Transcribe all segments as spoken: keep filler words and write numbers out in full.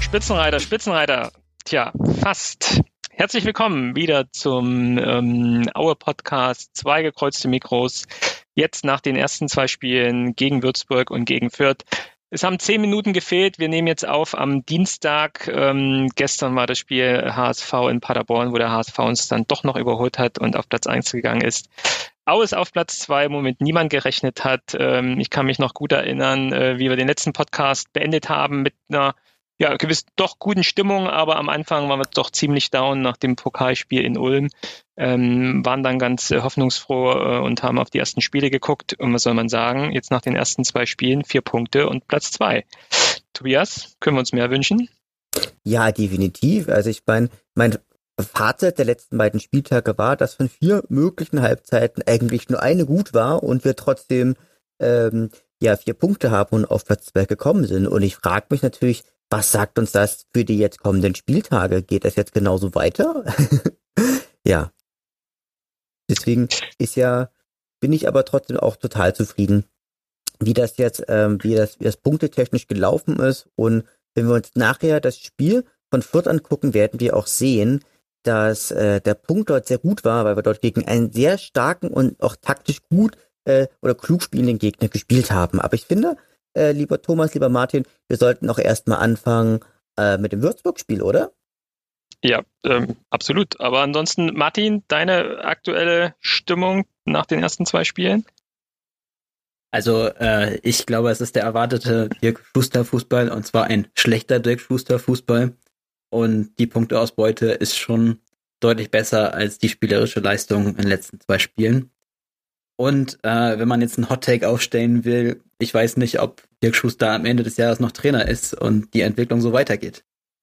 Spitzenreiter, Spitzenreiter, tja, fast. Herzlich willkommen wieder zum ähm, Aue-Podcast, zwei gekreuzte Mikros. Jetzt nach den ersten zwei Spielen gegen Würzburg und gegen Fürth. Es haben zehn Minuten gefehlt. Wir nehmen jetzt auf am Dienstag. Ähm, gestern war das Spiel H S V in Paderborn, wo der H S V uns dann doch noch überholt hat und auf Platz eins gegangen ist. Aue ist auf Platz zwei, womit niemand gerechnet hat. Ähm, ich kann mich noch gut erinnern, äh, wie wir den letzten Podcast beendet haben mit einer ja gewiss doch guten Stimmung, aber am Anfang waren wir doch ziemlich down nach dem Pokalspiel in Ulm. Ähm, waren dann ganz äh, hoffnungsfroh äh, und haben auf die ersten Spiele geguckt. Und was soll man sagen? Jetzt nach den ersten zwei Spielen vier Punkte und Platz zwei. Tobias, können wir uns mehr wünschen? Ja, definitiv. Also ich meine, mein Fazit der letzten beiden Spieltage war, dass von vier möglichen Halbzeiten eigentlich nur eine gut war und wir trotzdem ähm, ja vier Punkte haben und auf Platz zwei gekommen sind. Und ich frage mich natürlich, was sagt uns das für die jetzt kommenden Spieltage? Geht das jetzt genauso weiter? Ja. Deswegen ist ja, bin ich aber trotzdem auch total zufrieden, wie das jetzt, ähm, wie das, wie das punktetechnisch gelaufen ist. Und wenn wir uns nachher das Spiel von Fürth angucken, werden wir auch sehen, dass äh, der Punkt dort sehr gut war, weil wir dort gegen einen sehr starken und auch taktisch gut äh, oder klug spielenden Gegner gespielt haben. Aber ich finde, äh, lieber Thomas, lieber Martin, wir sollten auch erstmal anfangen äh, mit dem Würzburg-Spiel, oder? Ja, ähm, absolut. Aber ansonsten, Martin, deine aktuelle Stimmung nach den ersten zwei Spielen? Also äh, ich glaube, es ist der erwartete Dirk Schuster-Fußball und zwar ein schlechter Dirk Schuster-Fußball. Und die Punkteausbeute ist schon deutlich besser als die spielerische Leistung in den letzten zwei Spielen. Und äh, wenn man jetzt einen Hot-Take aufstellen will, ich weiß nicht, ob Dirk Schuster am Ende des Jahres noch Trainer ist und die Entwicklung so weitergeht.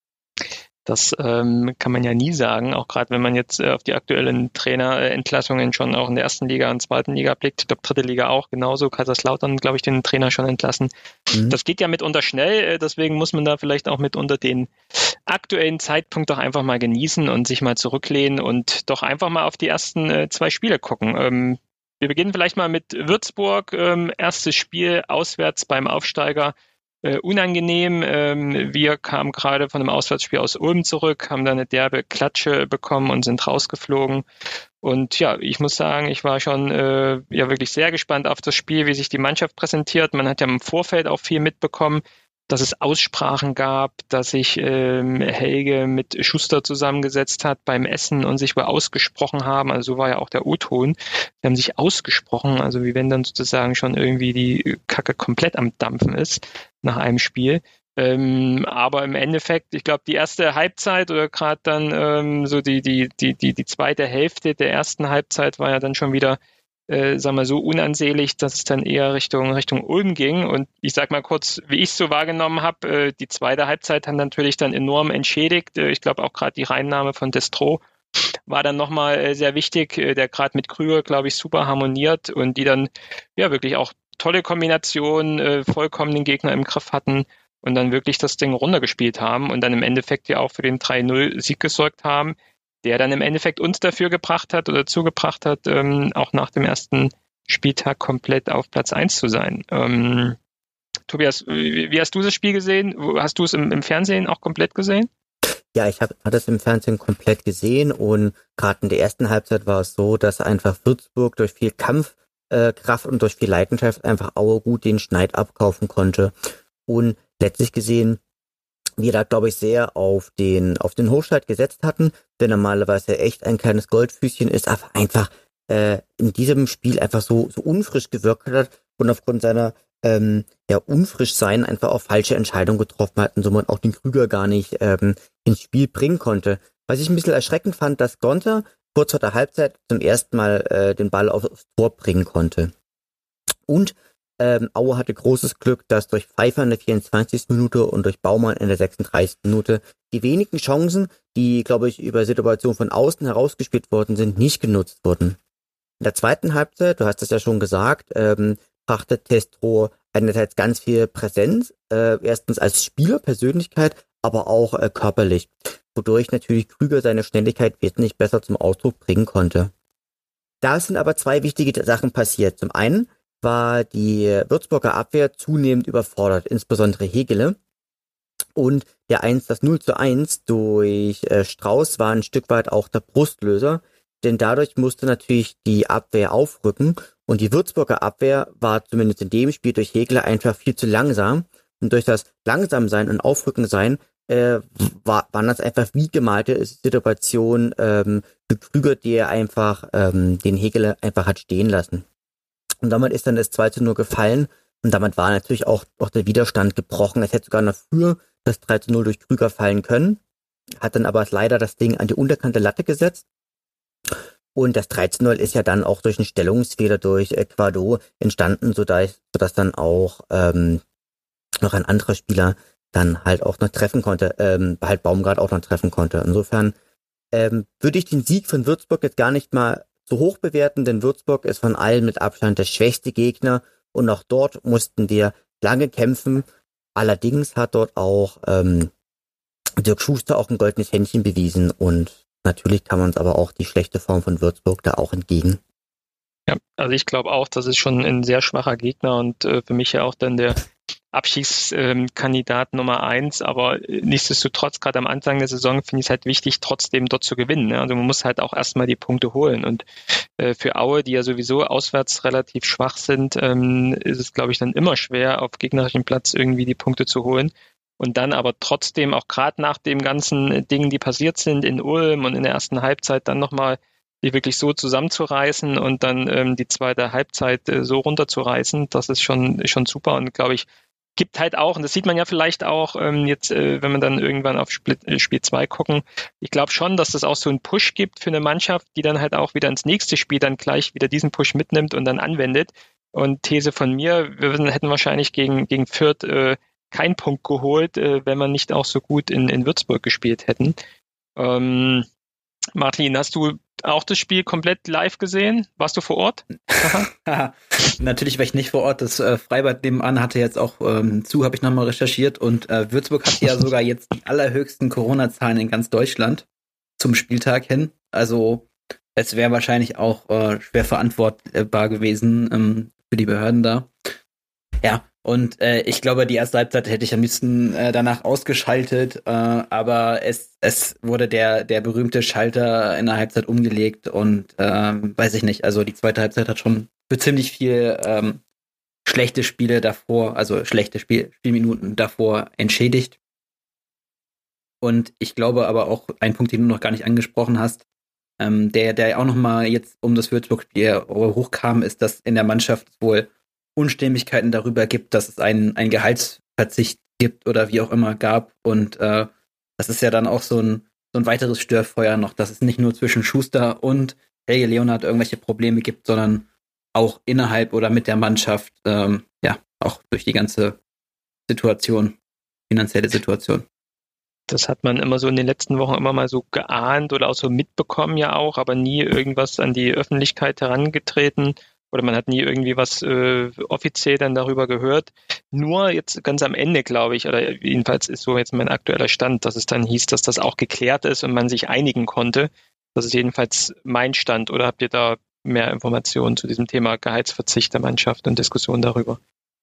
Das ähm, kann man ja nie sagen, auch gerade wenn man jetzt äh, auf die aktuellen Trainerentlassungen schon auch in der ersten Liga und zweiten Liga blickt. Ich glaube, dritte Liga auch genauso. Kaiserslautern, glaube ich, den Trainer schon entlassen. Mhm. Das geht ja mitunter schnell, äh, deswegen muss man da vielleicht auch mitunter den aktuellen Zeitpunkt doch einfach mal genießen und sich mal zurücklehnen und doch einfach mal auf die ersten äh, zwei Spiele gucken. Ähm, wir beginnen vielleicht mal mit Würzburg. Ähm, erstes Spiel auswärts beim Aufsteiger. Äh, unangenehm. Ähm, wir kamen gerade von einem Auswärtsspiel aus Ulm zurück, haben da eine derbe Klatsche bekommen und sind rausgeflogen. Und ja, ich muss sagen, ich war schon äh, ja wirklich sehr gespannt auf das Spiel, wie sich die Mannschaft präsentiert. Man hat ja im Vorfeld auch viel mitbekommen, dass es Aussprachen gab, dass sich ähm, Helge mit Schuster zusammengesetzt hat beim Essen und sich wohl ausgesprochen haben. Also so war ja auch der O-Ton. Die haben sich ausgesprochen, also wie wenn dann sozusagen schon irgendwie die Kacke komplett am Dampfen ist nach einem Spiel. Ähm, aber im Endeffekt, ich glaube, die erste Halbzeit oder gerade dann ähm, so die, die, die, die, die zweite Hälfte der ersten Halbzeit war ja dann schon wieder Äh, sagen wir so unansehlich, dass es dann eher Richtung Richtung Ulm ging. Und ich sag mal kurz, wie ich es so wahrgenommen habe, äh, die zweite Halbzeit hat natürlich dann enorm entschädigt. Äh, ich glaube auch gerade die Reinnahme von Destro war dann nochmal äh, sehr wichtig, äh, der gerade mit Krüger, glaube ich, super harmoniert und die dann ja wirklich auch tolle Kombinationen, äh, vollkommen den Gegner im Griff hatten und dann wirklich das Ding runtergespielt haben und dann im Endeffekt ja auch für den drei null Sieg gesorgt haben, der dann im Endeffekt uns dafür gebracht hat oder zugebracht hat, ähm, auch nach dem ersten Spieltag komplett auf Platz eins zu sein. Ähm, Tobias, wie, wie hast du das Spiel gesehen? Hast du es im, im Fernsehen auch komplett gesehen? Ja, ich habe hab das im Fernsehen komplett gesehen und gerade in der ersten Halbzeit war es so, dass einfach Würzburg durch viel Kampfkraft äh, und durch viel Leidenschaft einfach Aue gut den Schneid abkaufen konnte. Und letztlich gesehen, wir da, glaube ich, sehr auf den auf den Hochschalt gesetzt hatten, der normalerweise echt ein kleines Goldfüßchen ist, aber einfach äh, in diesem Spiel einfach so so unfrisch gewirkt hat und aufgrund seiner ähm, ja unfrisch sein einfach auch falsche Entscheidungen getroffen hat und somit auch den Krüger gar nicht ähm, ins Spiel bringen konnte. Was ich ein bisschen erschreckend fand, dass Gonter kurz vor der Halbzeit zum ersten Mal äh, den Ball aufs Tor bringen konnte. Und Ähm, Aue hatte großes Glück, dass durch Pfeiffer in der vierundzwanzigsten Minute und durch Baumann in der sechsunddreißigsten Minute die wenigen Chancen, die, glaube ich, über Situation von außen herausgespielt worden sind, nicht genutzt wurden. In der zweiten Halbzeit, du hast es ja schon gesagt, ähm, brachte Testro einerseits ganz viel Präsenz, äh, erstens als Spieler, Persönlichkeit, aber auch äh, körperlich, wodurch natürlich Krüger seine Schnelligkeit wesentlich besser zum Ausdruck bringen konnte. Da sind aber zwei wichtige Sachen passiert. Zum einen war die Würzburger Abwehr zunehmend überfordert, insbesondere Hegele. Und der eins, das null zu eins durch äh, Strauß war ein Stück weit auch der Brustlöser, denn dadurch musste natürlich die Abwehr aufrücken und die Würzburger Abwehr war zumindest in dem Spiel durch Hegler einfach viel zu langsam und durch das Langsamsein und Aufrückensein äh, war, waren das einfach wie gemalte Situation ähm, für Krüger, die er einfach ähm, den Hegler einfach hat stehen lassen. Und damit ist dann das zwei zu null gefallen und damit war natürlich auch, auch der Widerstand gebrochen. Es hätte sogar noch früher das drei zu null durch Krüger fallen können, hat dann aber leider das Ding an die unterkante Latte gesetzt. Und das drei zu null ist ja dann auch durch einen Stellungsfehler durch Ecuador entstanden, sodass, sodass dann auch ähm, noch ein anderer Spieler dann halt auch noch treffen konnte, ähm, halt Baumgart auch noch treffen konnte. Insofern ähm, würde ich den Sieg von Würzburg jetzt gar nicht mal so hoch bewerten, denn Würzburg ist von allen mit Abstand der schwächste Gegner und auch dort mussten wir lange kämpfen. Allerdings hat dort auch ähm, Dirk Schuster auch ein goldenes Händchen bewiesen und natürlich kann man uns aber auch die schlechte Form von Würzburg da auch entgegen. Ja, also ich glaube auch, das ist schon ein sehr schwacher Gegner und äh, für mich ja auch dann der Abschiedskandidat ähm, Nummer eins, aber nichtsdestotrotz, gerade am Anfang der Saison finde ich es halt wichtig, trotzdem dort zu gewinnen. Ne? Also man muss halt auch erstmal die Punkte holen und äh, für Aue, die ja sowieso auswärts relativ schwach sind, ähm, ist es, glaube ich, dann immer schwer, auf gegnerischem Platz irgendwie die Punkte zu holen. Und dann aber trotzdem, auch gerade nach den ganzen Dingen, die passiert sind in Ulm und in der ersten Halbzeit, dann nochmal die wirklich so zusammenzureißen und dann ähm, die zweite Halbzeit äh, so runterzureißen, das ist schon, schon super und glaube ich, gibt halt auch, und das sieht man ja vielleicht auch ähm, jetzt, äh, wenn man dann irgendwann auf Split, äh, Spiel zwei gucken, ich glaube schon, dass das auch so einen Push gibt für eine Mannschaft, die dann halt auch wieder ins nächste Spiel dann gleich wieder diesen Push mitnimmt und dann anwendet. Und These von mir, wir hätten wahrscheinlich gegen, gegen Fürth äh, keinen Punkt geholt, äh, wenn wir nicht auch so gut in, in Würzburg gespielt hätten. Ähm, Martin, hast du auch das Spiel komplett live gesehen? Warst du vor Ort? Natürlich war ich nicht vor Ort. Das äh, Freibad nebenan hatte jetzt auch ähm, zu, habe ich nochmal recherchiert. Und äh, Würzburg hat ja sogar jetzt die allerhöchsten Corona-Zahlen in ganz Deutschland zum Spieltag hin. Also es wäre wahrscheinlich auch äh, schwer verantwortbar gewesen ähm, für die Behörden da. Ja, und äh, ich glaube, die erste Halbzeit hätte ich am liebsten äh, danach ausgeschaltet, äh, aber es es wurde der der berühmte Schalter in der Halbzeit umgelegt und ähm, weiß ich nicht, also die zweite Halbzeit hat schon für ziemlich viel ähm, schlechte Spiele davor, also schlechte Spiel, Spielminuten davor entschädigt. Und ich glaube aber auch, ein Punkt, den du noch gar nicht angesprochen hast, ähm, der der auch noch mal jetzt um das Würzburg-Spiel hochkam, ist, dass in der Mannschaft wohl Unstimmigkeiten darüber gibt, dass es einen, einen Gehaltsverzicht gibt oder wie auch immer gab. Und äh, das ist ja dann auch so ein, so ein weiteres Störfeuer noch, dass es nicht nur zwischen Schuster und Helge Leonhardt irgendwelche Probleme gibt, sondern auch innerhalb oder mit der Mannschaft, ähm, ja, auch durch die ganze Situation, finanzielle Situation. Das hat man immer so in den letzten Wochen immer mal so geahnt oder auch so mitbekommen ja auch, aber nie irgendwas an die Öffentlichkeit herangetreten. Oder man hat nie irgendwie was äh, offiziell dann darüber gehört. Nur jetzt ganz am Ende, glaube ich, oder jedenfalls ist so jetzt mein aktueller Stand, dass es dann hieß, dass das auch geklärt ist und man sich einigen konnte. Das ist jedenfalls mein Stand. Oder habt ihr da mehr Informationen zu diesem Thema Gehaltsverzicht der Mannschaft und Diskussion darüber?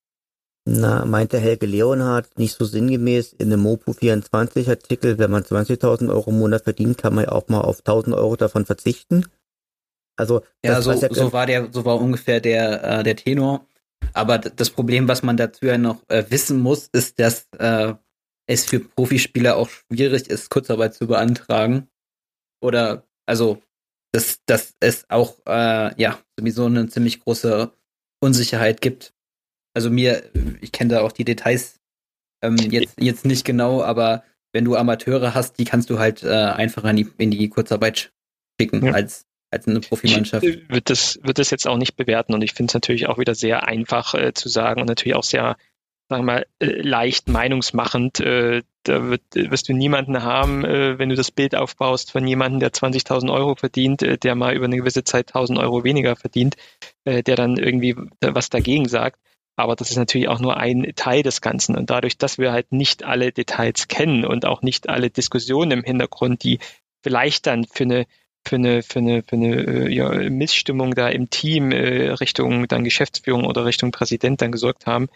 Na, meinte Helge Leonhardt nicht so sinngemäß in einem Mopo vierundzwanzig Artikel, wenn man zwanzigtausend Euro im Monat verdient, kann man ja auch mal auf tausend Euro davon verzichten. Also ja, das, so, ja so war der, so war ungefähr der äh, der Tenor. Aber d- das Problem, was man dazu ja noch äh, wissen muss, ist, dass äh, es für Profispieler auch schwierig ist, Kurzarbeit zu beantragen. Oder also, dass dass es auch äh, ja sowieso eine ziemlich große Unsicherheit gibt. Also mir, ich kenne da auch die Details ähm, jetzt jetzt nicht genau, aber wenn du Amateure hast, die kannst du halt äh, einfach in die in die Kurzarbeit schicken ja. als als eine Profimannschaft. Ich würde das, würd das jetzt auch nicht bewerten und ich finde es natürlich auch wieder sehr einfach äh, zu sagen und natürlich auch sehr, sagen wir mal, äh, leicht meinungsmachend. Äh, da wird, wirst du niemanden haben, äh, wenn du das Bild aufbaust von jemandem, der zwanzigtausend Euro verdient, äh, der mal über eine gewisse Zeit tausend Euro weniger verdient, äh, der dann irgendwie was dagegen sagt. Aber das ist natürlich auch nur ein Teil des Ganzen. Und dadurch, dass wir halt nicht alle Details kennen und auch nicht alle Diskussionen im Hintergrund, die vielleicht dann für eine für eine, für eine, für eine ja, Missstimmung da im Team äh, Richtung dann Geschäftsführung oder Richtung Präsident dann gesorgt haben,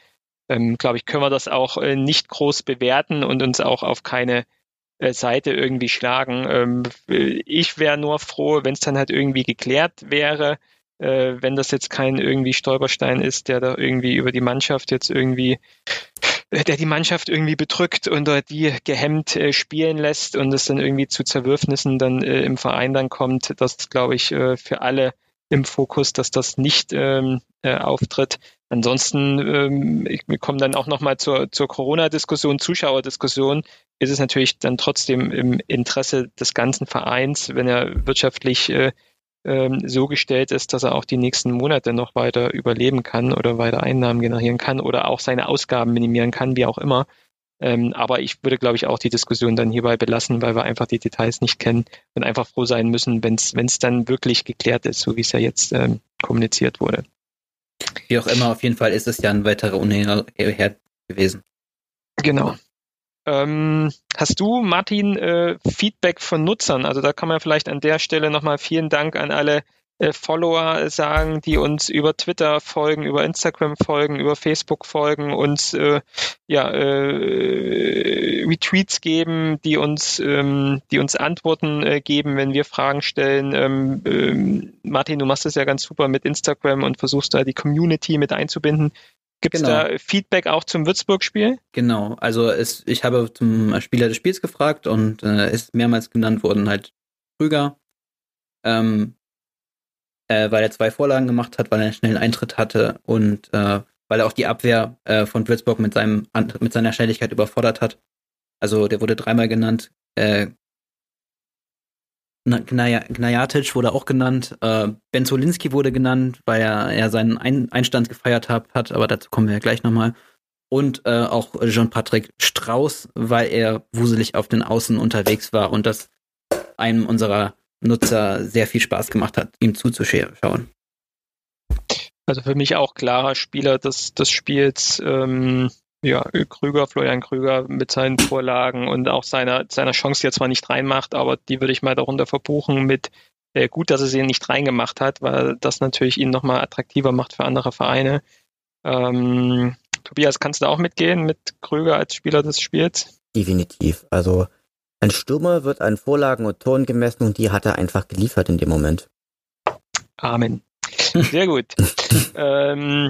ähm, glaube ich, können wir das auch äh, nicht groß bewerten und uns auch auf keine äh, Seite irgendwie schlagen. Ähm, ich wäre nur froh, wenn es dann halt irgendwie geklärt wäre, äh, wenn das jetzt kein irgendwie Stolperstein ist, der da irgendwie über die Mannschaft jetzt irgendwie der die Mannschaft irgendwie bedrückt und die gehemmt äh, spielen lässt und es dann irgendwie zu Zerwürfnissen dann äh, im Verein dann kommt. Das ist, glaube ich, äh, für alle im Fokus, dass das nicht ähm, äh, auftritt. Ansonsten, ähm, ich, wir kommen dann auch nochmal zur, zur Corona-Diskussion, Zuschauerdiskussion, ist es natürlich dann trotzdem im Interesse des ganzen Vereins, wenn er wirtschaftlich äh, ähm, so gestellt ist, dass er auch die nächsten Monate noch weiter überleben kann oder weiter Einnahmen generieren kann oder auch seine Ausgaben minimieren kann, wie auch immer. Ähm, aber ich würde, glaube ich, auch die Diskussion dann hierbei belassen, weil wir einfach die Details nicht kennen und einfach froh sein müssen, wenn es dann wirklich geklärt ist, so wie es ja jetzt ähm, kommuniziert wurde. Wie auch immer, auf jeden Fall ist es ja ein weiterer Unherd gewesen. Genau. Ähm, hast du, Martin, äh, Feedback von Nutzern? Also da kann man vielleicht an der Stelle nochmal vielen Dank an alle äh, Follower sagen, die uns über Twitter folgen, über Instagram folgen, über Facebook folgen, uns äh, ja, äh, Retweets geben, die uns, ähm, die uns Antworten äh, geben, wenn wir Fragen stellen. Ähm, ähm, Martin, du machst es ja ganz super mit Instagram und versuchst da die Community mit einzubinden. Gibt es Genau. da Feedback auch zum Würzburg-Spiel? Genau, also es, ich habe zum Spieler des Spiels gefragt und äh, ist mehrmals genannt worden halt Krüger, ähm, äh, weil er zwei Vorlagen gemacht hat, weil er einen schnellen Eintritt hatte und äh, weil er auch die Abwehr äh, von Würzburg mit seinem mit seiner Schnelligkeit überfordert hat. Also der wurde dreimal genannt. Äh, Gnajatic wurde auch genannt. Äh, Benzolinski wurde genannt, weil er, er seinen Ein- Einstand gefeiert hat, hat, aber dazu kommen wir ja gleich nochmal. Und äh, auch Jean-Patrick Strauß, weil er wuselig auf den Außen unterwegs war und das einem unserer Nutzer sehr viel Spaß gemacht hat, ihm zuzuschauen. Also für mich auch klarer Spieler des, des Spiels. Ähm, ja, Krüger, Florian Krüger mit seinen Vorlagen und auch seiner, seiner Chance, die er zwar nicht reinmacht, aber die würde ich mal darunter verbuchen mit äh, gut, dass er sie nicht reingemacht hat, weil das natürlich ihn nochmal attraktiver macht für andere Vereine. Ähm, Tobias, kannst du da auch mitgehen mit Krüger als Spieler des Spiels? Definitiv. Also ein Stürmer wird an Vorlagen und Toren gemessen und die hat er einfach geliefert in dem Moment. Amen. Sehr gut. ähm,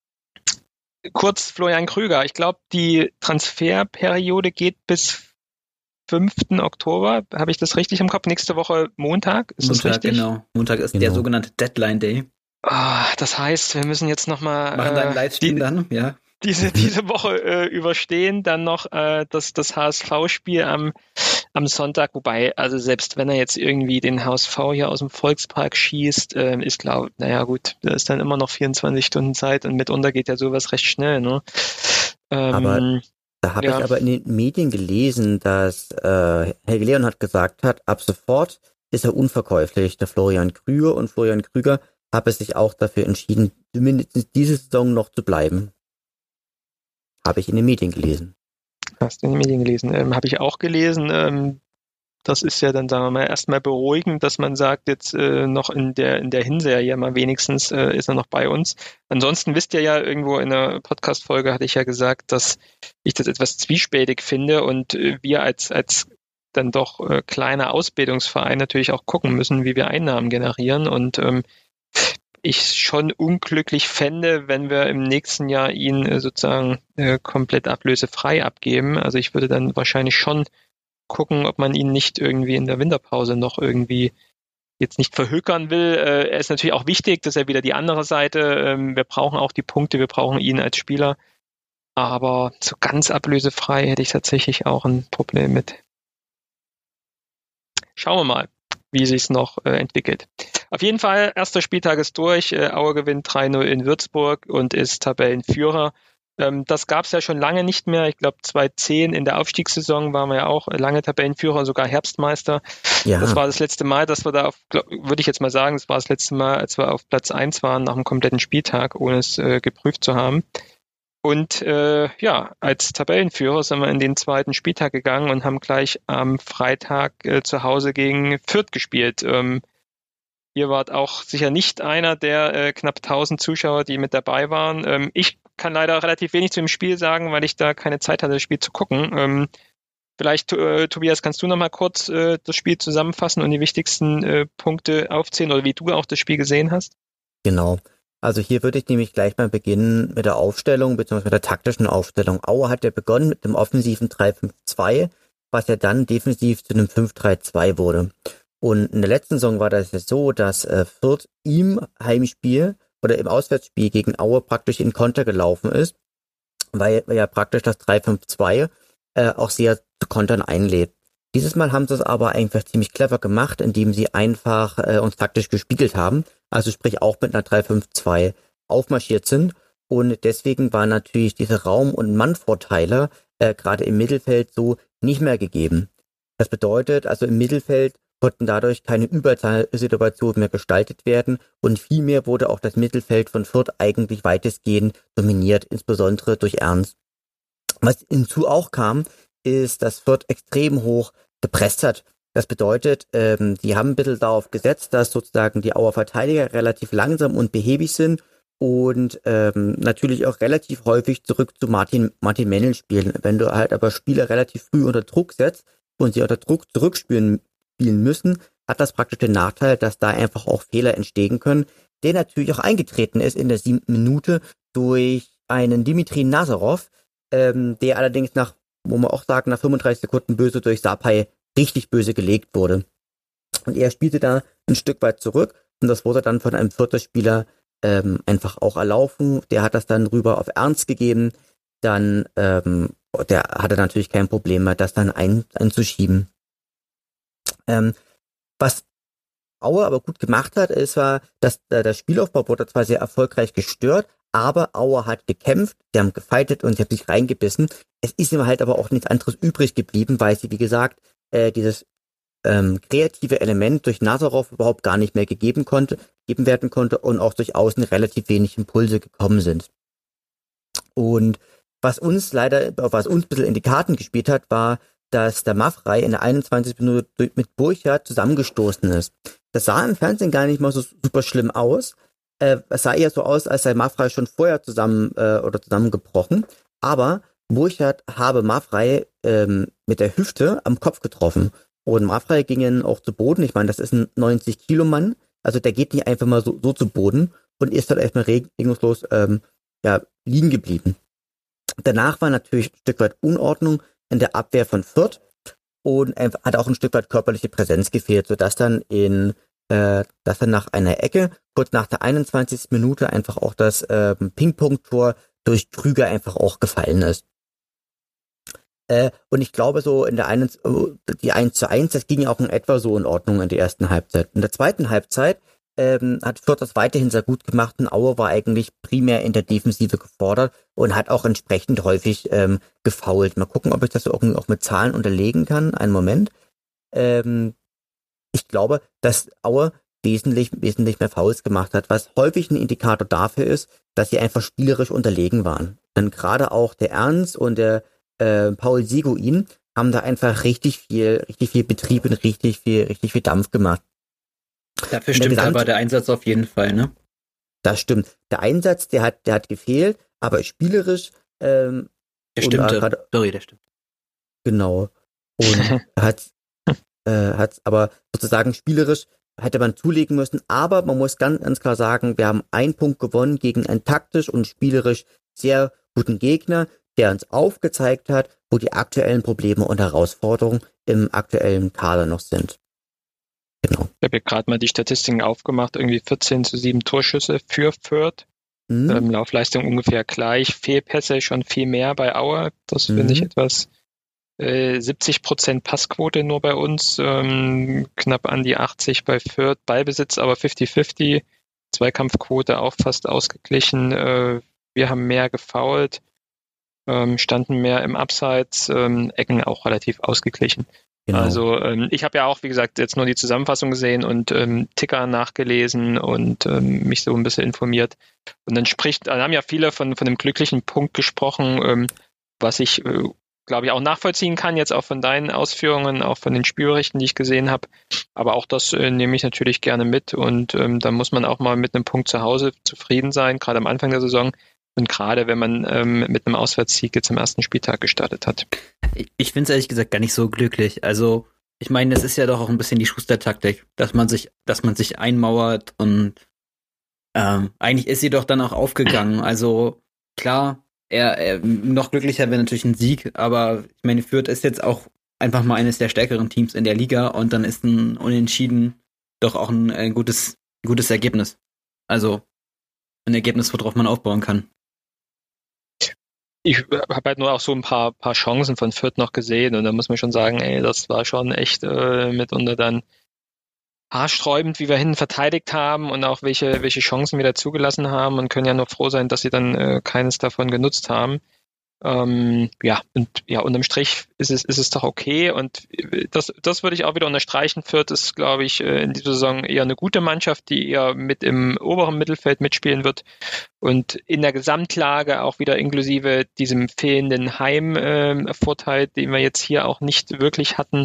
kurz Florian Krüger. Ich glaube, die Transferperiode geht bis fünften Oktober. Habe ich das richtig im Kopf? Nächste Woche Montag? Ist Montag, das richtig? Genau. Montag ist genau. der sogenannte Deadline Day. Oh, das heißt, wir müssen jetzt nochmal machen äh, einen Livestream die, dann, ja. Diese, diese Woche äh, überstehen, dann noch äh, das, das H S V-Spiel am, am Sonntag, wobei, also selbst wenn er jetzt irgendwie den H S V hier aus dem Volkspark schießt, äh, ist glaube, naja gut, da ist dann immer noch vierundzwanzig Stunden Zeit und mitunter geht ja sowas recht schnell, ne? Ähm, aber da habe ja. ich aber in den Medien gelesen, dass äh, Helge Leonhardt gesagt hat, ab sofort ist er unverkäuflich, der Florian Krüger, und Florian Krüger habe sich auch dafür entschieden, zumindest diese Saison noch zu bleiben. Habe ich in den Medien gelesen. Hast du in den Medien gelesen? Ähm, habe ich auch gelesen. Ähm, das ist ja dann, sagen wir mal, erstmal beruhigend, dass man sagt, jetzt äh, noch in der in der Hinserie mal wenigstens äh, ist er noch bei uns. Ansonsten wisst ihr ja, irgendwo in der Podcast-Folge hatte ich ja gesagt, dass ich das etwas zwiespältig finde und äh, wir als als dann doch äh, kleiner Ausbildungsverein natürlich auch gucken müssen, wie wir Einnahmen generieren und ähm, ich schon unglücklich fände, wenn wir im nächsten Jahr ihn äh, sozusagen äh, komplett ablösefrei abgeben. Also ich würde dann wahrscheinlich schon gucken, ob man ihn nicht irgendwie in der Winterpause noch irgendwie jetzt nicht verhökern will. Äh, er ist natürlich auch wichtig, dass er wieder die andere Seite, ähm, wir brauchen auch die Punkte, wir brauchen ihn als Spieler. Aber so ganz ablösefrei hätte ich tatsächlich auch ein Problem mit. Schauen wir mal, wie sich's noch äh, entwickelt. Auf jeden Fall, erster Spieltag ist durch. Äh, Aue gewinnt drei null in Würzburg und ist Tabellenführer. Ähm, das gab es ja schon lange nicht mehr. Ich glaube, zweitausendzehn in der Aufstiegssaison waren wir ja auch lange Tabellenführer, sogar Herbstmeister. Ja. Das war das letzte Mal, dass wir da, auf, glaub, würde ich jetzt mal sagen, das war das letzte Mal, als wir auf Platz eins waren nach einem kompletten Spieltag, ohne es äh, geprüft zu haben. Und äh, ja, als Tabellenführer sind wir in den zweiten Spieltag gegangen und haben gleich am Freitag äh, zu Hause gegen Fürth gespielt. Ähm, Ihr wart auch sicher nicht einer der äh, knapp tausend Zuschauer, die mit dabei waren. Ähm, ich kann leider relativ wenig zu dem Spiel sagen, weil ich da keine Zeit hatte, das Spiel zu gucken. Ähm, vielleicht, äh, Tobias, kannst du noch mal kurz äh, das Spiel zusammenfassen und die wichtigsten äh, Punkte aufzählen oder wie du auch das Spiel gesehen hast? Genau. Also hier würde ich nämlich gleich mal beginnen mit der Aufstellung bzw. mit der taktischen Aufstellung. Aue hat ja begonnen mit dem offensiven drei fünf zwei, was ja dann defensiv zu einem fünf drei zwei wurde. Und in der letzten Saison war das ja so, dass äh, Fürth im Heimspiel oder im Auswärtsspiel gegen Aue praktisch in Konter gelaufen ist, weil, weil ja praktisch das drei fünf zwei äh, auch sehr zu Kontern einlädt. Dieses Mal haben sie es aber einfach ziemlich clever gemacht, indem sie einfach äh, uns taktisch gespiegelt haben, also sprich auch mit einer drei fünf zwei aufmarschiert sind. Und deswegen waren natürlich diese Raum- und Mannvorteile äh, gerade im Mittelfeld so nicht mehr gegeben. Das bedeutet, also im Mittelfeld konnten dadurch keine Überzahlsituationen mehr gestaltet werden und vielmehr wurde auch das Mittelfeld von Fürth eigentlich weitestgehend dominiert, insbesondere durch Ernst. Was hinzu auch kam, ist, dass Fürth extrem hoch gepresst hat. Das bedeutet, ähm, die haben ein bisschen darauf gesetzt, dass sozusagen die Auer Verteidiger relativ langsam und behäbig sind und ähm, natürlich auch relativ häufig zurück zu Martin Martin Mennel spielen. Wenn du halt aber Spieler relativ früh unter Druck setzt und sie unter Druck zurückspielen spielen müssen, hat das praktisch den Nachteil, dass da einfach auch Fehler entstehen können, der natürlich auch eingetreten ist in der siebten Minute durch einen Dimitri Nazarov, ähm, der allerdings nach, wo man auch sagt, nach fünfunddreißig Sekunden böse durch Sapai richtig böse gelegt wurde. Und er spielte da ein Stück weit zurück und das wurde dann von einem vierten Spieler ähm, einfach auch erlaufen. Der hat das dann rüber auf Ernst gegeben. Dann, ähm, der hatte natürlich kein Problem mehr, das dann ein, einzuschieben. Ähm, was Aue aber gut gemacht hat, ist war, dass äh, der Spielaufbau wurde zwar sehr erfolgreich gestört, aber Aue hat gekämpft, sie haben gefeitet und sie haben sich reingebissen. Es ist ihm halt aber auch nichts anderes übrig geblieben, weil sie, wie gesagt, äh, dieses ähm, kreative Element durch Nazarov überhaupt gar nicht mehr gegeben konnte, gegeben werden konnte und auch durch außen relativ wenig Impulse gekommen sind. Und was uns leider, was uns ein bisschen in die Karten gespielt hat, war, dass der Maffrey in der einundzwanzigsten Minute mit Burchard zusammengestoßen ist. Das sah im Fernsehen gar nicht mal so super schlimm aus. Äh, es sah eher so aus, als sei Maffrey schon vorher zusammen äh, oder zusammengebrochen. Aber Burchard habe Maffrey ähm, mit der Hüfte am Kopf getroffen. Und Maffrey ging dann auch zu Boden. Ich meine, das ist ein neunzig Kilo Mann. Also der geht nicht einfach mal so, so zu Boden und ist dann erstmal regungslos ähm, ja, liegen geblieben. Danach war natürlich ein Stück weit Unordnung in der Abwehr von Fürth und hat auch ein Stück weit körperliche Präsenz gefehlt, sodass dann in, äh, dass dann nach einer Ecke, kurz nach der einundzwanzigsten Minute einfach auch das äh, Ping-Pong-Tor durch Krüger einfach auch gefallen ist. Äh, und ich glaube so in der einen, die eins zu eins, das ging auch in etwa so in Ordnung in der ersten Halbzeit. In der zweiten Halbzeit ähm, hat Fürth das weiterhin sehr gut gemacht und Aue war eigentlich primär in der Defensive gefordert und hat auch entsprechend häufig ähm, gefoult. Mal gucken, ob ich das irgendwie auch mit Zahlen unterlegen kann. Einen Moment. Ähm, ich glaube, dass Aue wesentlich, wesentlich mehr Fouls gemacht hat, was häufig ein Indikator dafür ist, dass sie einfach spielerisch unterlegen waren. Denn gerade auch der Ernst und der äh, Paul Seguin haben da einfach richtig viel, richtig viel Betrieb und richtig viel, richtig viel Dampf gemacht. Dafür stimmt Gesamt- aber der Einsatz auf jeden Fall, ne? Das stimmt. Der Einsatz, der hat, der hat gefehlt, aber spielerisch, ähm, der stimmte. Grad, Sorry, der stimmt. Genau. Und hat, äh, hat, aber sozusagen spielerisch hätte man zulegen müssen, aber man muss ganz, ganz klar sagen, wir haben einen Punkt gewonnen gegen einen taktisch und spielerisch sehr guten Gegner, der uns aufgezeigt hat, wo die aktuellen Probleme und Herausforderungen im aktuellen Kader noch sind. Genau. Ich habe ja gerade mal die Statistiken aufgemacht, irgendwie vierzehn zu sieben Torschüsse für Fürth. Mhm. Ähm, Laufleistung ungefähr gleich, Fehlpässe schon viel mehr bei Aue. Das mhm. finde ich etwas, äh, siebzig Prozent Passquote nur bei uns, ähm, knapp an die achtzig bei Fürth, Ballbesitz aber fünfzig fünfzig, Zweikampfquote auch fast ausgeglichen. Äh, wir haben mehr gefoult, ähm, standen mehr im Abseits, ähm, Ecken auch relativ ausgeglichen. Genau. Also ähm, ich habe ja auch, wie gesagt, jetzt nur die Zusammenfassung gesehen und ähm, Ticker nachgelesen und ähm, mich so ein bisschen informiert. Und dann spricht, dann haben ja viele von von dem glücklichen Punkt gesprochen, ähm, was ich äh, glaube ich, auch nachvollziehen kann, jetzt auch von deinen Ausführungen, auch von den Spielberichten, die ich gesehen habe. Aber auch das äh, nehme ich natürlich gerne mit und ähm, da muss man auch mal mit einem Punkt zu Hause zufrieden sein, gerade am Anfang der Saison und gerade wenn man ähm, mit einem Auswärtssieg jetzt am ersten Spieltag gestartet hat. Ich, ich finde es ehrlich gesagt gar nicht so glücklich. Also ich meine, das ist ja doch auch ein bisschen die Schuster-Taktik, dass man sich, dass man sich einmauert und ähm, eigentlich ist sie doch dann auch aufgegangen. Also klar, er, er noch glücklicher wäre natürlich ein Sieg, aber ich meine, Fürth ist jetzt auch einfach mal eines der stärkeren Teams in der Liga und dann ist ein Unentschieden doch auch ein, ein gutes, gutes Ergebnis. Also ein Ergebnis, worauf man aufbauen kann. Ich habe halt nur auch so ein paar, paar Chancen von Fürth noch gesehen und da muss man schon sagen, ey, das war schon echt äh, mitunter dann haarsträubend, wie wir hinten verteidigt haben und auch welche, welche Chancen wir da zugelassen haben und können ja nur froh sein, dass sie dann äh, keines davon genutzt haben. Ähm, ja, und ja, unterm Strich ist es, ist es doch okay und das, das würde ich auch wieder unterstreichen. Fürth ist, glaube ich, in dieser Saison eher eine gute Mannschaft, die eher mit im oberen Mittelfeld mitspielen wird und in der Gesamtlage auch wieder inklusive diesem fehlenden Heimvorteil, äh, den wir jetzt hier auch nicht wirklich hatten,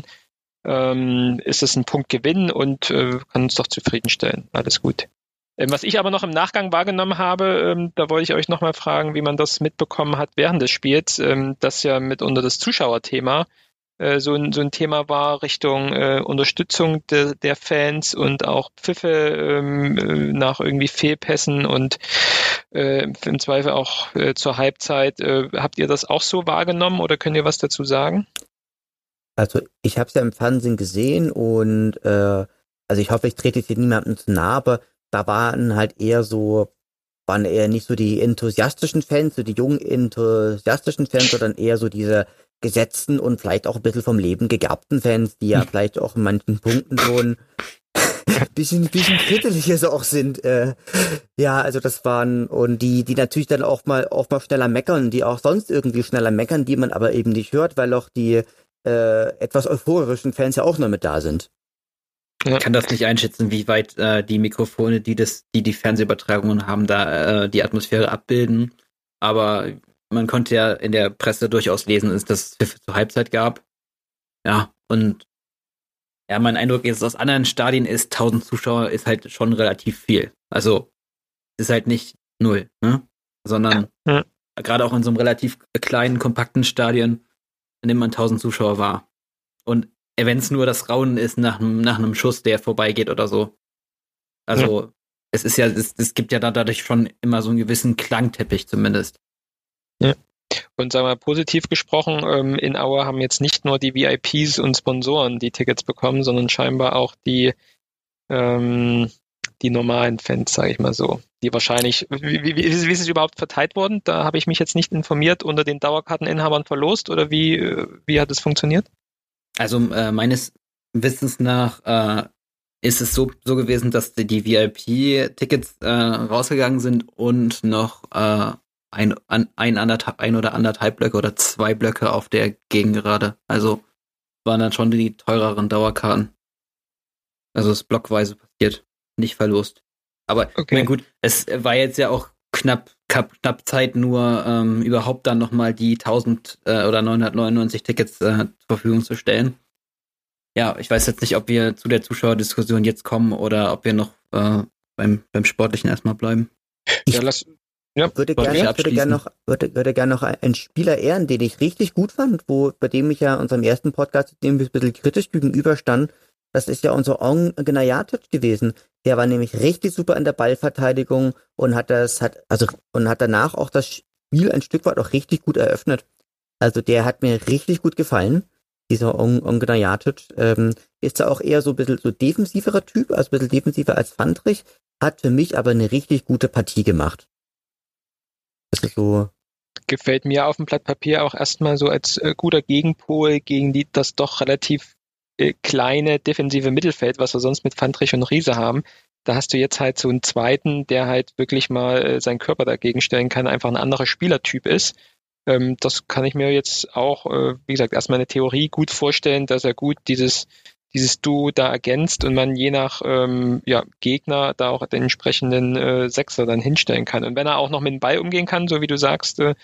ähm, ist es ein Punktgewinn und äh, kann uns doch zufriedenstellen. Alles gut. Ähm, was ich aber noch im Nachgang wahrgenommen habe, ähm, da wollte ich euch nochmal fragen, wie man das mitbekommen hat während des Spiels, ähm, das ja mitunter das Zuschauerthema äh, so, ein, so ein Thema war Richtung äh, Unterstützung de, der Fans und auch Pfiffe ähm, äh, nach irgendwie Fehlpässen und äh, im Zweifel auch äh, zur Halbzeit. Äh, habt ihr das auch so wahrgenommen oder könnt ihr was dazu sagen? Also ich habe es ja im Fernsehen gesehen und äh, also ich hoffe, ich trete hier niemandem zu nahe, aber da waren halt eher so, waren eher nicht so die enthusiastischen Fans, so die jungen enthusiastischen Fans, sondern eher so diese gesetzten und vielleicht auch ein bisschen vom Leben gegerbten Fans, die ja hm. vielleicht auch in manchen Punkten schon ein bisschen, bisschen kritischer so auch sind. Äh, ja, also das waren, und die, die natürlich dann auch mal, auch mal schneller meckern, die auch sonst irgendwie schneller meckern, die man aber eben nicht hört, weil auch die äh, etwas euphorischen Fans ja auch noch mit da sind. Ich kann das nicht einschätzen, wie weit äh, die Mikrofone, die das, die die Fernsehübertragungen haben, da äh, die Atmosphäre abbilden. Aber man konnte ja in der Presse durchaus lesen, dass es Pfiffe zur Halbzeit gab. Ja, und ja, mein Eindruck ist, aus anderen Stadien ist tausend Zuschauer ist halt schon relativ viel. Also ist halt nicht null, ne? Sondern ja. gerade auch in so einem relativ kleinen, kompakten Stadion nimmt man tausend Zuschauer wahr. Und wenn es nur das Raunen ist nach einem nach einem Schuss, der vorbeigeht oder so. Also ja. es ist ja, es, es gibt ja da dadurch schon immer so einen gewissen Klangteppich zumindest. Ja. Und sagen wir positiv gesprochen, ähm, in Aue haben jetzt nicht nur die V I Ps und Sponsoren die Tickets bekommen, sondern scheinbar auch die ähm, die normalen Fans, sage ich mal so. Die wahrscheinlich, wie, wie, wie ist es überhaupt verteilt worden? Da habe ich mich jetzt nicht informiert, unter den Dauerkarteninhabern verlost oder wie, wie hat es funktioniert? Also äh, meines Wissens nach äh, ist es so, so gewesen, dass die, die V I P-Tickets äh, rausgegangen sind und noch äh, ein, ein, ein, anderthalb, ein oder anderthalb Blöcke oder zwei Blöcke auf der Gegengerade. Also waren dann schon die teureren Dauerkarten. Also es ist blockweise passiert, nicht verlost. Aber okay. Ich meine, gut, es war jetzt ja auch knapp knapp, knapp Zeit, nur ähm, überhaupt dann nochmal die tausend äh, oder neunhundertneunundneunzig Tickets äh, zur Verfügung zu stellen. Ja, ich weiß jetzt nicht, ob wir zu der Zuschauerdiskussion jetzt kommen oder ob wir noch äh, beim, beim Sportlichen erstmal bleiben. Ich ja, lass, ja, würde gerne würde gern noch, würde, würde gern noch einen Spieler ehren, den ich richtig gut fand, wo, bei dem ich ja unserem ersten Podcast, dem wir ein bisschen kritisch gegenüberstanden. Das ist ja unser Ong Gnajatic gewesen. Der war nämlich richtig super in der Ballverteidigung und hat das, hat, also, und hat danach auch das Spiel ein Stück weit auch richtig gut eröffnet. Also der hat mir richtig gut gefallen. Dieser Ong Gnajatic, ähm, ist da auch eher so ein bisschen so defensiverer Typ, also ein bisschen defensiver als Fandrich, hat für mich aber eine richtig gute Partie gemacht. Das ist so. Gefällt mir auf dem Blatt Papier auch erstmal so als äh, guter Gegenpol gegen die, das doch relativ kleine defensive Mittelfeld, was wir sonst mit Fandrich und Riese haben. Da hast du jetzt halt so einen zweiten, der halt wirklich mal äh, seinen Körper dagegen stellen kann, einfach ein anderer Spielertyp ist. Ähm, das kann ich mir jetzt auch, äh, wie gesagt, erstmal eine Theorie gut vorstellen, dass er gut dieses dieses Duo da ergänzt und man je nach ähm, ja, Gegner da auch den entsprechenden äh, Sechser dann hinstellen kann. Und wenn er auch noch mit dem Ball umgehen kann, so wie du sagst, äh,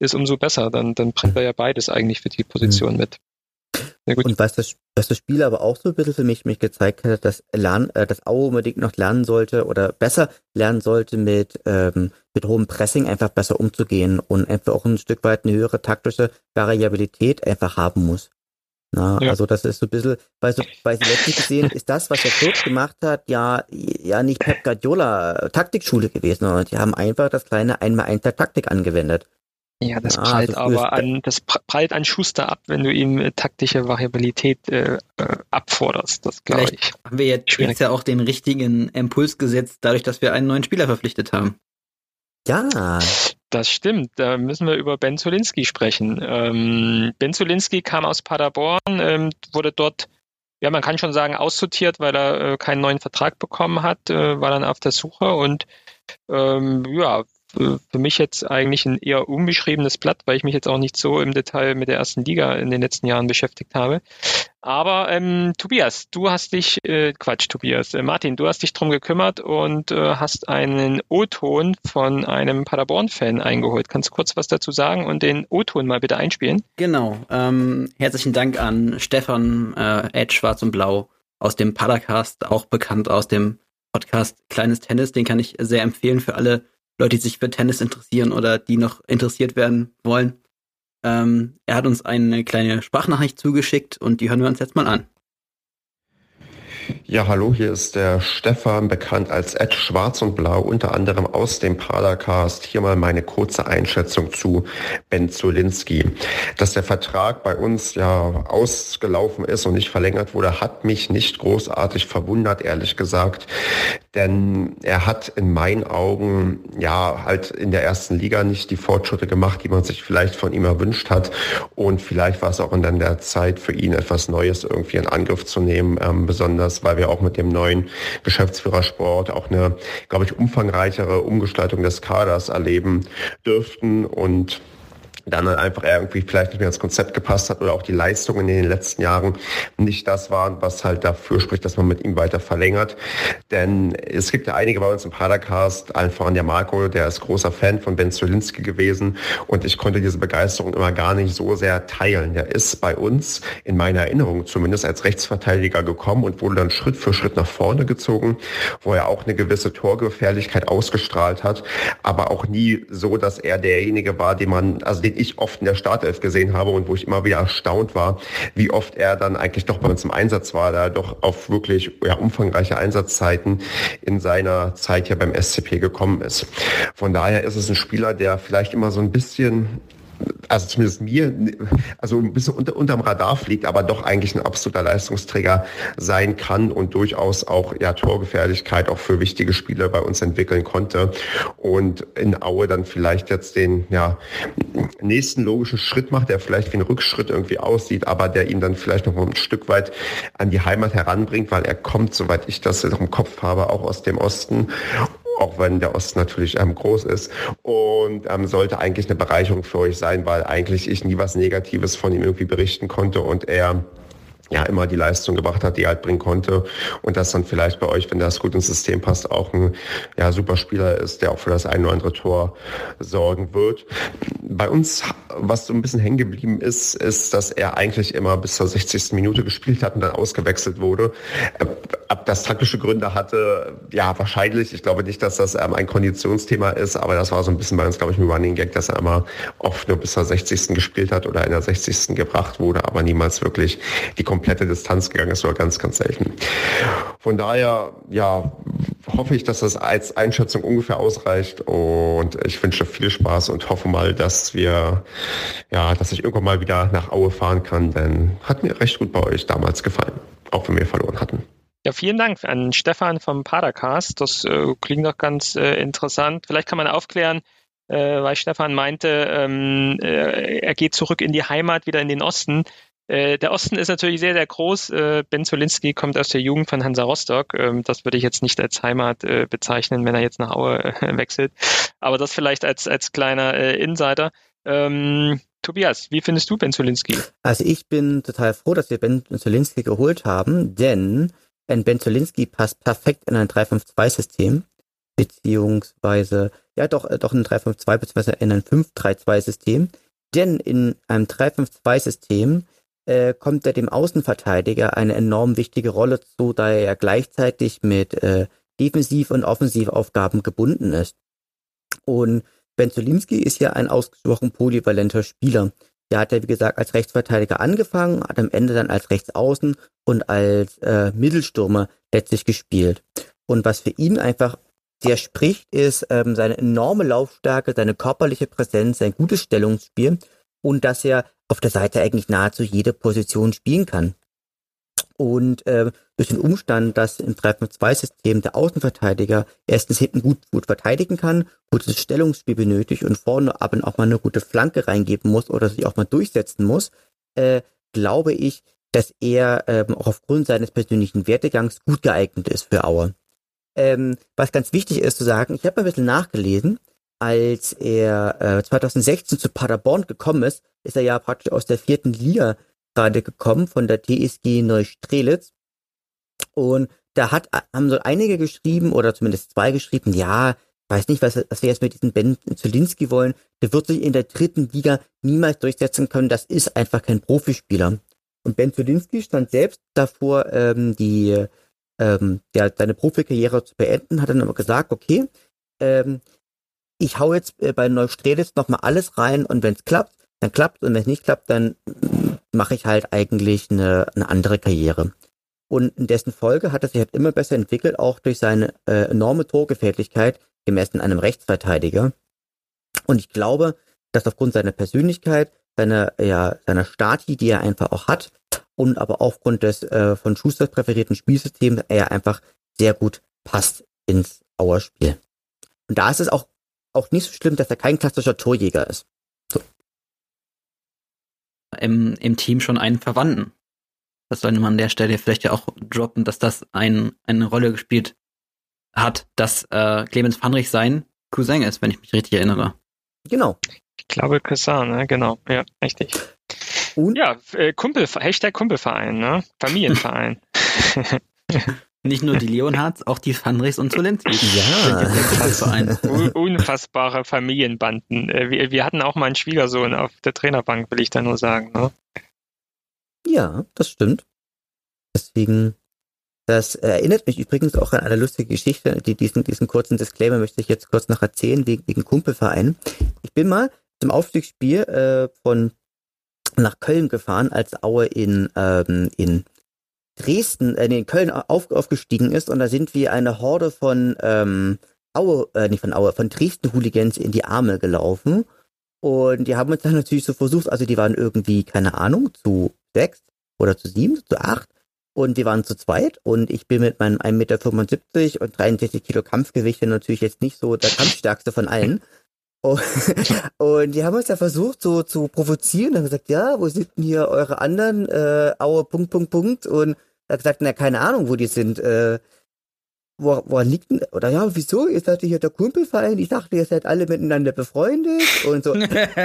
ist umso besser. Dann, dann bringt er ja beides eigentlich für die Position mit. Ja, gut. Und was das, was das Spiel aber auch so ein bisschen für mich, mich gezeigt hat, dass, Lern, äh, dass Aue unbedingt noch lernen sollte oder besser lernen sollte, mit, ähm, mit hohem Pressing einfach besser umzugehen und einfach auch ein Stück weit eine höhere taktische Variabilität einfach haben muss. Na, ja. Also das ist so ein bisschen, weil, so, weil sie letztlich gesehen ist das, was der Club gemacht hat, ja, ja nicht Pep Guardiola Taktikschule gewesen, sondern die haben einfach das kleine Einmal-Eins der Taktik angewendet. Ja, das ah, prallt also aber an, das prallt an Schuster ab, wenn du ihm äh, taktische Variabilität äh, äh, abforderst. Das glaube ich. Haben wir jetzt, jetzt ja auch den richtigen Impuls gesetzt, dadurch, dass wir einen neuen Spieler verpflichtet haben. Ja. Das stimmt. Da müssen wir über Ben Zielinski sprechen. Ähm, Ben Zielinski kam aus Paderborn, ähm, wurde dort, ja, man kann schon sagen, aussortiert, weil er äh, keinen neuen Vertrag bekommen hat, äh, war dann auf der Suche und ähm, ja, für mich jetzt eigentlich ein eher unbeschriebenes Blatt, weil ich mich jetzt auch nicht so im Detail mit der ersten Liga in den letzten Jahren beschäftigt habe. Aber ähm, Tobias, du hast dich, äh, Quatsch, Tobias, äh, Martin, du hast dich drum gekümmert und äh, hast einen O-Ton von einem Paderborn-Fan eingeholt. Kannst du kurz was dazu sagen und den O-Ton mal bitte einspielen? Genau. Ähm, herzlichen Dank an Stefan, äh, Ed Schwarz und Blau aus dem Padercast, auch bekannt aus dem Podcast Kleines Tennis. Den kann ich sehr empfehlen für alle Leute, die sich für Tennis interessieren oder die noch interessiert werden wollen. Ähm, er hat uns eine kleine Sprachnachricht zugeschickt und die hören wir uns jetzt mal an. Ja, hallo, hier ist der Stefan, bekannt als Ed Schwarz und Blau, unter anderem aus dem Padercast. Hier mal meine kurze Einschätzung zu Ben Zielinski. Dass der Vertrag bei uns ja ausgelaufen ist und nicht verlängert wurde, hat mich nicht großartig verwundert, ehrlich gesagt. Denn er hat in meinen Augen ja halt in der ersten Liga nicht die Fortschritte gemacht, die man sich vielleicht von ihm erwünscht hat. Und vielleicht war es auch in der Zeit für ihn etwas Neues irgendwie in Angriff zu nehmen, ähm, besonders weil wir auch mit dem neuen Geschäftsführer Sport auch eine, glaube ich, umfangreichere Umgestaltung des Kaders erleben dürften und dann halt einfach irgendwie vielleicht nicht mehr ins Konzept gepasst hat oder auch die Leistungen in den letzten Jahren nicht das waren, was halt dafür spricht, dass man mit ihm weiter verlängert. Denn es gibt ja einige bei uns im Padercast, allen voran der Marco, der ist großer Fan von Ben Zielinski gewesen und ich konnte diese Begeisterung immer gar nicht so sehr teilen. Der ist bei uns, in meiner Erinnerung zumindest, als Rechtsverteidiger gekommen und wurde dann Schritt für Schritt nach vorne gezogen, wo er auch eine gewisse Torgefährlichkeit ausgestrahlt hat, aber auch nie so, dass er derjenige war, den man, also den ich oft in der Startelf gesehen habe und wo ich immer wieder erstaunt war, wie oft er dann eigentlich doch bei uns im Einsatz war, da er doch auf wirklich ja, umfangreiche Einsatzzeiten in seiner Zeit hier beim S C P gekommen ist. Von daher ist es ein Spieler, der vielleicht immer so ein bisschen, also zumindest mir, also ein bisschen unter, unterm Radar fliegt, aber doch eigentlich ein absoluter Leistungsträger sein kann und durchaus auch ja Torgefährlichkeit auch für wichtige Spiele bei uns entwickeln konnte und in Aue dann vielleicht jetzt den ja nächsten logischen Schritt macht, der vielleicht wie ein Rückschritt irgendwie aussieht, aber der ihn dann vielleicht noch mal ein Stück weit an die Heimat heranbringt, weil er kommt, soweit ich das noch im Kopf habe, auch aus dem Osten, auch wenn der Osten natürlich ähm, groß ist und ähm, sollte eigentlich eine Bereicherung für euch sein, weil eigentlich ich nie was Negatives von ihm irgendwie berichten konnte und er ja immer die Leistung gebracht hat, die er halt bringen konnte und das dann vielleicht bei euch, wenn das gut ins System passt, auch ein ja, super Spieler ist, der auch für das ein oder andere Tor sorgen wird. Bei uns, was so ein bisschen hängen geblieben ist, ist, dass er eigentlich immer bis zur sechzigsten Minute gespielt hat und dann ausgewechselt wurde. Ob das taktische Gründe hatte, ja wahrscheinlich. Ich glaube nicht, dass das ähm, ein Konditionsthema ist, aber das war so ein bisschen bei uns, glaube ich, ein Running Gag, dass er immer oft nur bis zur sechzigsten gespielt hat oder in der sechzigsten gebracht wurde, aber niemals wirklich die komplette Distanz gegangen ist, oder ganz, ganz selten. Von daher, ja, hoffe ich, dass das als Einschätzung ungefähr ausreicht und ich wünsche viel Spaß und hoffe mal, dass wir, ja, dass ich irgendwann mal wieder nach Aue fahren kann, denn hat mir recht gut bei euch damals gefallen, auch wenn wir verloren hatten. Ja, vielen Dank an Stefan vom Padercast. Das äh, klingt doch ganz äh, interessant. Vielleicht kann man aufklären, äh, weil Stefan meinte, ähm, äh, er geht zurück in die Heimat, wieder in den Osten. Äh, der Osten ist natürlich sehr, sehr groß. Äh, Ben Zielinski kommt aus der Jugend von Hansa Rostock. Ähm, das würde ich jetzt nicht als Heimat äh, bezeichnen, wenn er jetzt nach Aue äh, wechselt. Aber das vielleicht als, als kleiner äh, Insider. Ähm, Tobias, wie findest du Ben Zielinski? Also ich bin total froh, dass wir Ben Zielinski geholt haben, denn Ben Zielinski passt perfekt in ein drei fünf zwei System. beziehungsweise, ja doch, äh, doch ein drei fünf zwei beziehungsweise in ein fünf drei zwei System. Denn in einem drei fünf zwei System äh, kommt er dem Außenverteidiger eine enorm wichtige Rolle zu, da er ja gleichzeitig mit äh, Defensiv- und Offensivaufgaben gebunden ist. Und Ben Zulinski ist ja ein ausgesprochen polyvalenter Spieler. Der hat ja, wie gesagt, als Rechtsverteidiger angefangen, hat am Ende dann als Rechtsaußen und als äh, Mittelstürmer letztlich gespielt. Und was für ihn einfach sehr spricht, ist ähm, seine enorme Laufstärke, seine körperliche Präsenz, sein gutes Stellungsspiel und dass er auf der Seite eigentlich nahezu jede Position spielen kann. Und äh, durch den Umstand, dass im drei fünf zwei System der Außenverteidiger erstens hinten gut, gut verteidigen kann, gutes Stellungsspiel benötigt und vorne aber auch mal eine gute Flanke reingeben muss oder sich auch mal durchsetzen muss, äh, glaube ich, dass er ähm, auch aufgrund seines persönlichen Werdegangs gut geeignet ist für Aue. Ähm, was ganz wichtig ist zu sagen, ich habe ein bisschen nachgelesen, als er äh, zwanzig sechzehn zu Paderborn gekommen ist, ist er ja praktisch aus der vierten Liga gerade gekommen, von der T S G Neustrelitz. Und da hat, haben so einige geschrieben, oder zumindest zwei geschrieben, ja, weiß nicht, was, was wir jetzt mit diesem Ben Zulinski wollen, der wird sich in der dritten Liga niemals durchsetzen können, das ist einfach kein Profispieler. Und Ben Zulinski stand selbst davor, ähm, die ähm, der, seine Profikarriere zu beenden, hat dann aber gesagt, okay, ähm, ich hau jetzt äh, bei Neustrelitz nochmal alles rein und wenn es klappt, dann klappt und wenn es nicht klappt, dann mache ich halt eigentlich eine, eine andere Karriere. Und in dessen Folge hat er sich halt immer besser entwickelt, auch durch seine äh, enorme Torgefährlichkeit gemessen einem Rechtsverteidiger. Und ich glaube, dass aufgrund seiner Persönlichkeit, seiner, ja, seiner Stati, die er einfach auch hat, und aber aufgrund des äh, von Schusters präferierten Spielsystems er einfach sehr gut passt ins Auer Spiel. Und da ist es auch, auch nicht so schlimm, dass er kein klassischer Torjäger ist. So. Im, im Team schon einen Verwandten. Das sollte man an der Stelle vielleicht ja auch droppen, dass das ein, eine Rolle gespielt hat, dass äh, Clemens Pfannrich sein Cousin ist, wenn ich mich richtig erinnere. Genau. Ich glaube Cousin, ne? Genau, ja, richtig. Und? Ja, äh, Kumpel, Hashtag Kumpelverein, ne? Familienverein. Nicht nur die Leonhards, auch die Pfannrichs und Zulinski. Ja. Unfassbare Familienbanden. Äh, wir, wir hatten auch mal einen Schwiegersohn auf der Trainerbank, will ich da nur sagen, ne? Ja, das stimmt. Deswegen, das erinnert mich übrigens auch an eine lustige Geschichte, die diesen, diesen kurzen Disclaimer möchte ich jetzt kurz noch erzählen, wegen, wegen Kumpelverein. Ich bin mal zum Aufstiegsspiel äh, von nach Köln gefahren, als Aue in, ähm, in Dresden, äh, in Köln auf, aufgestiegen ist und da sind wir eine Horde von ähm, Aue, äh, nicht von Aue, von Dresden-Hooligans in die Arme gelaufen und die haben uns dann natürlich so versucht, also die waren irgendwie, keine Ahnung, zu sechs oder zu sieben, zu acht und wir waren zu zweit und ich bin mit meinem ein Meter fünfundsiebzig und dreiundsechzig Kilo Kampfgewicht natürlich jetzt nicht so der kampfstärkste von allen. Und, und die haben uns ja versucht so zu provozieren und haben gesagt, ja, wo sind denn hier eure anderen äh, Aue, Punkt, Punkt, Punkt und er hat gesagt, na, keine Ahnung, wo die sind, äh, wo, woran liegt denn, oder ja, wieso, ihr seid hier der Kumpelverein, ich dachte, ihr seid alle miteinander befreundet und so,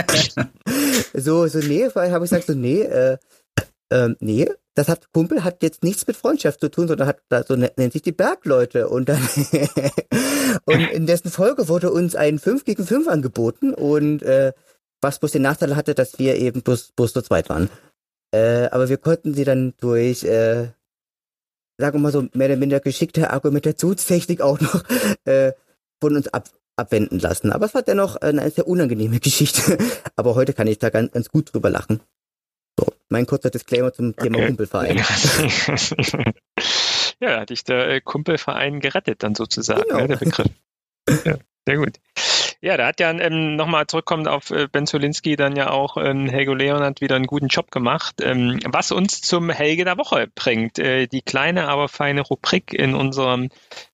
so, so, nee, vorher habe ich gesagt, so, nee, äh, ähm, nee, das hat, Kumpel hat jetzt nichts mit Freundschaft zu tun, sondern hat, so nennt sich die Bergleute und dann, und in dessen Folge wurde uns ein fünf gegen fünf angeboten und, äh, was bloß den Nachteil hatte, dass wir eben bloß, bloß zu zweit waren. Äh, aber wir konnten sie dann durch, äh, sagen wir mal so, mehr oder minder geschickte Argumentationstechnik auch noch, äh, von uns ab, abwenden lassen. Aber es war dennoch eine sehr unangenehme Geschichte. Aber heute kann ich da ganz, ganz gut drüber lachen. So, mein kurzer Disclaimer zum Thema okay. Kumpelverein. Ja, da hat dich der äh, Kumpelverein gerettet dann sozusagen, Genau. ne, der Begriff. Ja, sehr gut. Ja, da hat ja ähm, nochmal zurückkommend auf äh, Ben Zulinski dann ja auch ähm, Helge Leonhardt wieder einen guten Job gemacht, ähm, was uns zum Helge der Woche bringt. Äh, die kleine, aber feine Rubrik in unserem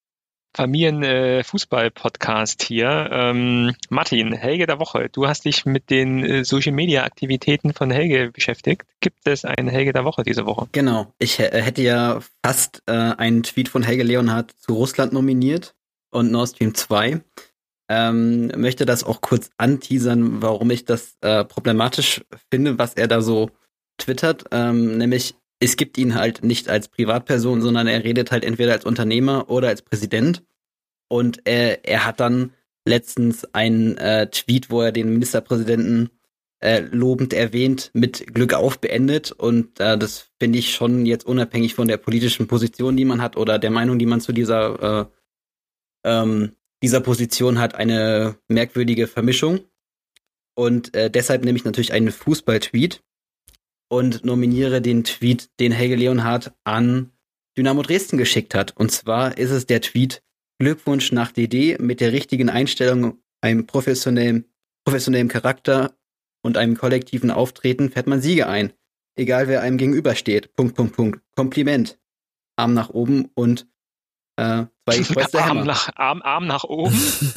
Familien-Fußball-Podcast hier. Ähm, Martin, Helge der Woche. Du hast dich mit den äh, Social-Media-Aktivitäten von Helge beschäftigt. Gibt es einen Helge der Woche diese Woche? Genau. Ich äh, hätte ja fast äh, einen Tweet von Helge Leonhardt zu Russland nominiert und Nord Stream zwei. Ähm, möchte das auch kurz anteasern, warum ich das äh, problematisch finde, was er da so twittert. Ähm, nämlich, es gibt ihn halt nicht als Privatperson, sondern er redet halt entweder als Unternehmer oder als Präsident. Und er, er hat dann letztens einen äh, Tweet, wo er den Ministerpräsidenten äh, lobend erwähnt, mit Glück auf beendet. Und äh, das finde ich schon jetzt unabhängig von der politischen Position, die man hat oder der Meinung, die man zu dieser äh, ähm, dieser Position hat, eine merkwürdige Vermischung. Und äh, deshalb nehme ich natürlich einen Fußball-Tweet und nominiere den Tweet, den Helge Leonhardt an Dynamo Dresden geschickt hat. Und zwar ist es der Tweet: Glückwunsch nach D D, mit der richtigen Einstellung, einem professionellen, professionellen Charakter und einem kollektiven Auftreten fährt man Siege ein. Egal wer einem gegenübersteht. Punkt, Punkt, Punkt. Kompliment. Arm nach oben und äh, zwei gekreuzte Arm Hämmer. nach, Arm, Arm nach oben.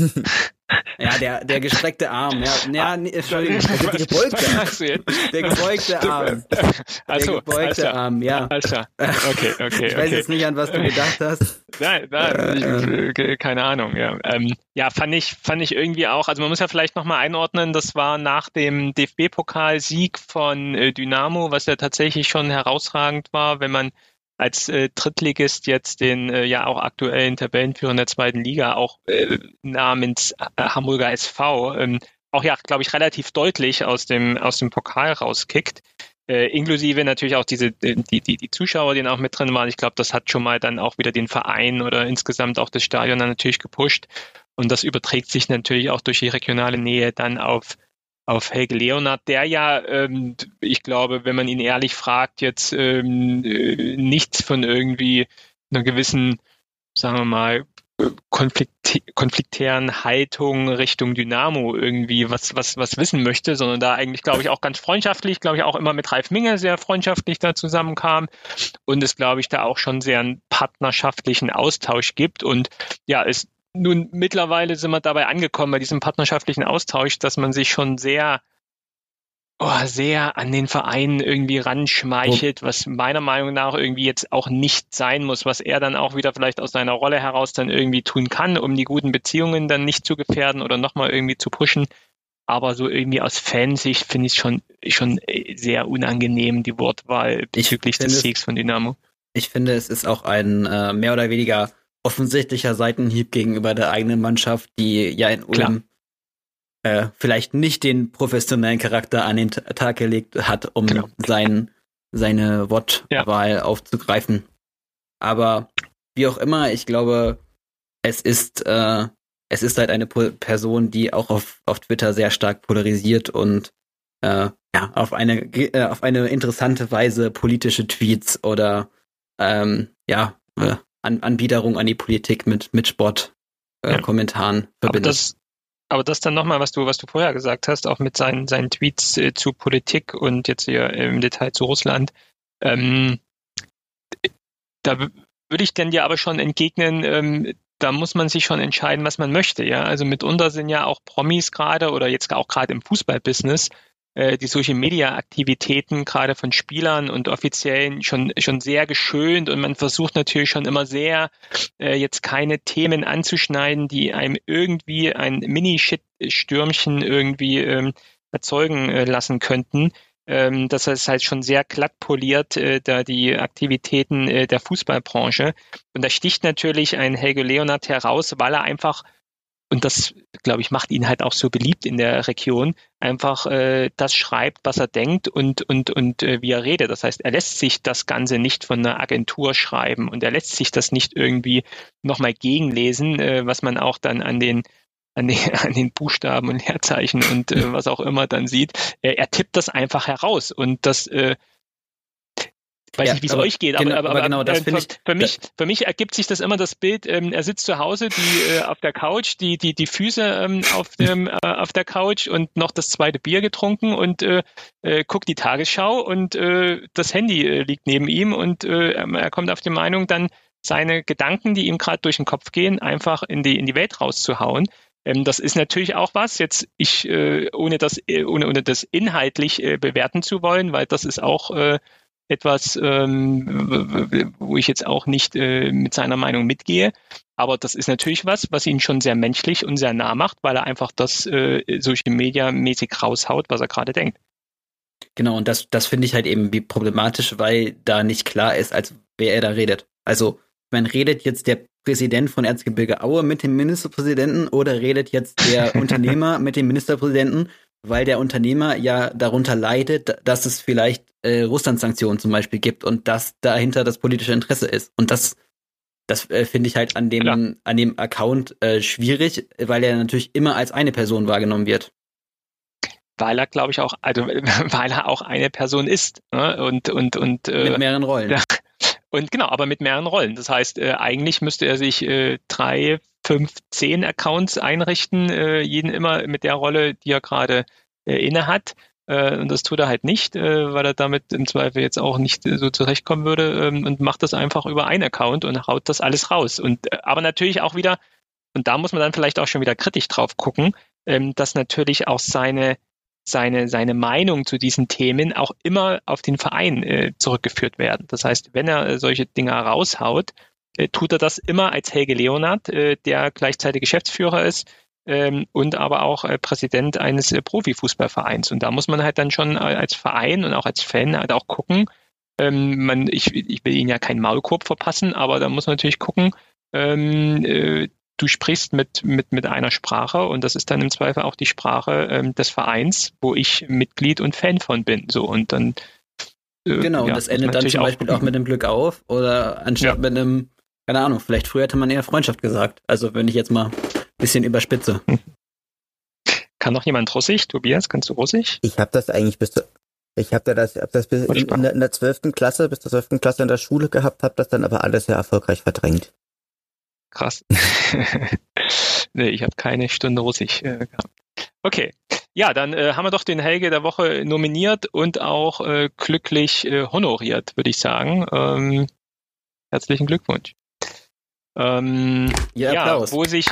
Ja, der, der gestreckte Arm. Ja, ja nee, Entschuldigung, der gebeugte, der gebeugte Arm. Also, der gebeugte also, Arm, ja. Also, okay, okay, Ich weiß okay. jetzt nicht, an was du gedacht hast. Nein, nein, ich, keine Ahnung, ja. Ähm, ja, fand ich, fand ich irgendwie auch, also man muss ja vielleicht nochmal einordnen, das war nach dem D F B-Pokalsieg von äh, Dynamo, was ja tatsächlich schon herausragend war, wenn man als äh, Drittligist jetzt den äh, ja auch aktuellen Tabellenführer in der zweiten Liga auch äh, namens äh, Hamburger S V ähm, auch ja, glaube ich, relativ deutlich aus dem aus dem Pokal rauskickt. Äh, inklusive natürlich auch diese die die die Zuschauer, die auch mit drin waren. Ich glaube, das hat schon mal dann auch wieder den Verein oder insgesamt auch das Stadion dann natürlich gepusht. Und das überträgt sich natürlich auch durch die regionale Nähe dann auf auf Helge Leonhardt, der ja, ähm, ich glaube, wenn man ihn ehrlich fragt, jetzt ähm, äh, nichts von irgendwie einer gewissen, sagen wir mal, konflikt- konfliktären Haltung Richtung Dynamo irgendwie was was was wissen möchte, sondern da eigentlich, glaube ich, auch ganz freundschaftlich, glaube ich, auch immer mit Ralf Minge sehr freundschaftlich da zusammenkam und es, glaube ich, da auch schon sehr einen partnerschaftlichen Austausch gibt und ja, es nun, mittlerweile sind wir dabei angekommen, bei diesem partnerschaftlichen Austausch, dass man sich schon sehr, oh, sehr an den Verein irgendwie ranschmeichelt, was meiner Meinung nach irgendwie jetzt auch nicht sein muss, was er dann auch wieder vielleicht aus seiner Rolle heraus dann irgendwie tun kann, um die guten Beziehungen dann nicht zu gefährden oder nochmal irgendwie zu pushen. Aber so irgendwie aus Fansicht finde ich es schon, schon sehr unangenehm, die Wortwahl bezüglich des Siegs von Dynamo. Ich finde, es ist auch ein äh, mehr oder weniger offensichtlicher Seitenhieb gegenüber der eigenen Mannschaft, die ja in Ulm äh, vielleicht nicht den professionellen Charakter an den T- Tag gelegt hat, um genau. sein, seine Wortwahl ja. aufzugreifen. Aber wie auch immer, ich glaube, es ist äh, es ist halt eine po- Person, die auch auf, auf Twitter sehr stark polarisiert und äh, ja auf eine äh, auf eine interessante Weise politische Tweets oder ähm, ja äh, An- Anbiederung an die Politik mit, mit Sport-Kommentaren äh, ja. verbindet. Aber das, aber das dann nochmal, was du, was du vorher gesagt hast, auch mit seinen, seinen Tweets äh, zu Politik und jetzt hier im Detail zu Russland, ähm, da w- würde ich denn dir aber schon entgegnen, ähm, da muss man sich schon entscheiden, was man möchte, ja. Also mitunter sind ja auch Promis gerade oder jetzt auch gerade im Fußballbusiness die Social-Media-Aktivitäten gerade von Spielern und Offiziellen schon schon sehr geschönt und man versucht natürlich schon immer sehr, äh, jetzt keine Themen anzuschneiden, die einem irgendwie ein Mini-Shit-Stürmchen irgendwie ähm, erzeugen äh, lassen könnten. Ähm, das heißt halt schon sehr glatt poliert, äh, da die Aktivitäten äh, der Fußballbranche. Und da sticht natürlich ein Helge Leonhardt heraus, weil er einfach, und das, glaube ich, macht ihn halt auch so beliebt in der Region, einfach äh, das schreibt, was er denkt und und und äh, wie er redet. Das heißt, er lässt sich das Ganze nicht von einer Agentur schreiben und er lässt sich das nicht irgendwie nochmal gegenlesen, äh, was man auch dann an den an den, an den Buchstaben und Leerzeichen und äh, was auch immer dann sieht. Äh, er tippt das einfach heraus und das äh, Ich weiß ja, nicht, wie es euch geht, genau, aber, aber, aber genau, das äh, finde für, ich. Für mich, für mich ergibt sich das immer das Bild, ähm, er sitzt zu Hause, die äh, auf der Couch, die die die Füße ähm, auf dem äh, auf der Couch und noch das zweite Bier getrunken und äh, äh, guckt die Tagesschau und äh, das Handy äh, liegt neben ihm und äh, er kommt auf die Meinung, dann seine Gedanken, die ihm gerade durch den Kopf gehen, einfach in die in die Welt rauszuhauen. Ähm, das ist natürlich auch was. Jetzt ich äh, ohne das äh, ohne ohne das inhaltlich äh, bewerten zu wollen, weil das ist auch äh, etwas, ähm, wo ich jetzt auch nicht äh, mit seiner Meinung mitgehe. Aber das ist natürlich was, was ihn schon sehr menschlich und sehr nah macht, weil er einfach das äh, Social-Media-mäßig raushaut, was er gerade denkt. Genau, und das, das finde ich halt eben wie problematisch, weil da nicht klar ist, als wer er da redet. Also man redet jetzt der Präsident von Erzgebirge Aue mit dem Ministerpräsidenten oder redet jetzt der Unternehmer mit dem Ministerpräsidenten, weil der Unternehmer ja darunter leidet, dass es vielleicht äh, Russland-Sanktionen zum Beispiel gibt und dass dahinter das politische Interesse ist. Und das, das äh, finde ich halt an dem, ja. an dem Account äh, schwierig, weil er natürlich immer als eine Person wahrgenommen wird. Weil er, glaube ich, auch, also weil er auch eine Person ist. Ne? Und, und, und äh, mit mehreren Rollen. Ja. Und genau, aber mit mehreren Rollen. Das heißt, äh, eigentlich müsste er sich äh, drei, fünf, zehn Accounts einrichten, äh, jeden immer mit der Rolle, die er gerade äh, inne hat. Äh, und das tut er halt nicht, äh, weil er damit im Zweifel jetzt auch nicht äh, so zurechtkommen würde ähm, und macht das einfach über einen Account und haut das alles raus. Und äh, aber natürlich auch wieder, und da muss man dann vielleicht auch schon wieder kritisch drauf gucken, ähm, dass natürlich auch seine seine seine Meinung zu diesen Themen auch immer auf den Verein äh, zurückgeführt werden. Das heißt, wenn er äh, solche Dinge raushaut, äh, tut er das immer als Helge Leonard, äh, der gleichzeitig Geschäftsführer ist ähm, und aber auch äh, Präsident eines äh, Profifußballvereins. Und da muss man halt dann schon äh, als Verein und auch als Fan halt auch gucken, ähm, man, ich, ich will ihnen ja keinen Maulkorb verpassen, aber da muss man natürlich gucken, ähm, äh, du sprichst mit, mit, mit einer Sprache und das ist dann im Zweifel auch die Sprache ähm, des Vereins, wo ich Mitglied und Fan von bin. So, und dann äh, Genau, ja, und das endet dann zum Beispiel auch, auch mit einem Glück auf oder anstatt ja. mit einem, keine Ahnung, vielleicht früher hätte man eher Freundschaft gesagt. Also wenn ich jetzt mal ein bisschen überspitze. Kann noch jemand Russisch? Tobias, kannst du Russisch? Ich habe das eigentlich bis zu, ich habe da das, hab das bis in, in, der, in der zwölften Klasse, bis zur zwölften Klasse in der Schule gehabt, habe das dann aber alles sehr erfolgreich verdrängt. Krass. Nee, ich habe keine Stunde Russisch äh, gehabt. Okay, ja, dann äh, haben wir doch den Helge der Woche nominiert und auch äh, glücklich äh, honoriert, würde ich sagen. Ähm, herzlichen Glückwunsch. Ähm, ja, Applaus. Ja, wo sich,